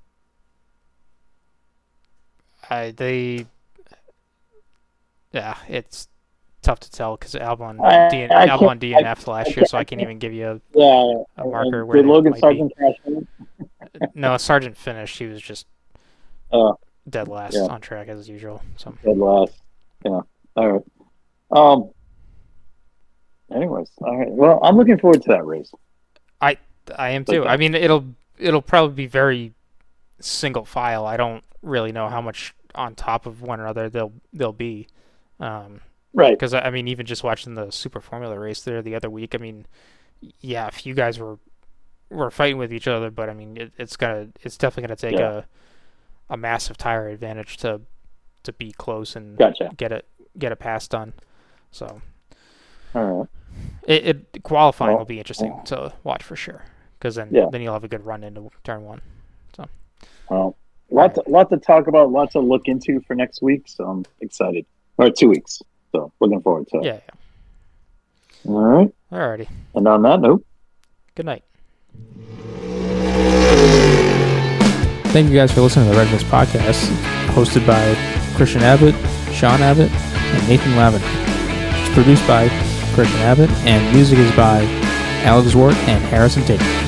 I, they, yeah, it's tough to tell because Albon, I- D, I Albon can't- D N F'd I- last I year, can't- so I I can't can't- even give you a, Yeah, a marker and where did they Logan might Sargent crash in? be. No, Sargent finished. He was just Uh, dead last yeah. on track as usual. So Dead last. Yeah. All right. Um. Anyways, all right. Well, I'm looking forward to that race. I am too. Okay. I mean, it'll it'll probably be very single file. I don't really know how much on top of one another they'll they'll be. Um, Right. Because I mean, even just watching the Super Formula race there the other week, I mean, yeah, if you guys were were fighting with each other, but I mean, it, it's gonna, it's definitely gonna take Yeah. a a massive tire advantage to to be close and Gotcha. get it get a pass done. So All right. it, it qualifying Well, will be interesting to watch for sure, because then Yeah. then you'll have a good run into turn one. Well, lot to, lot to talk about, lot to look into for next week. So I'm excited. Or two weeks. So looking forward to it. Yeah, All right. yeah. Alrighty. And on that note, Good night. Thank you guys for listening to the Red Mist Podcast, hosted by Christian Abbott, Sean Abbott, and Nathan Lavin. It's produced by Christian Abbott, and music is by Alex Wart and Harrison Tate.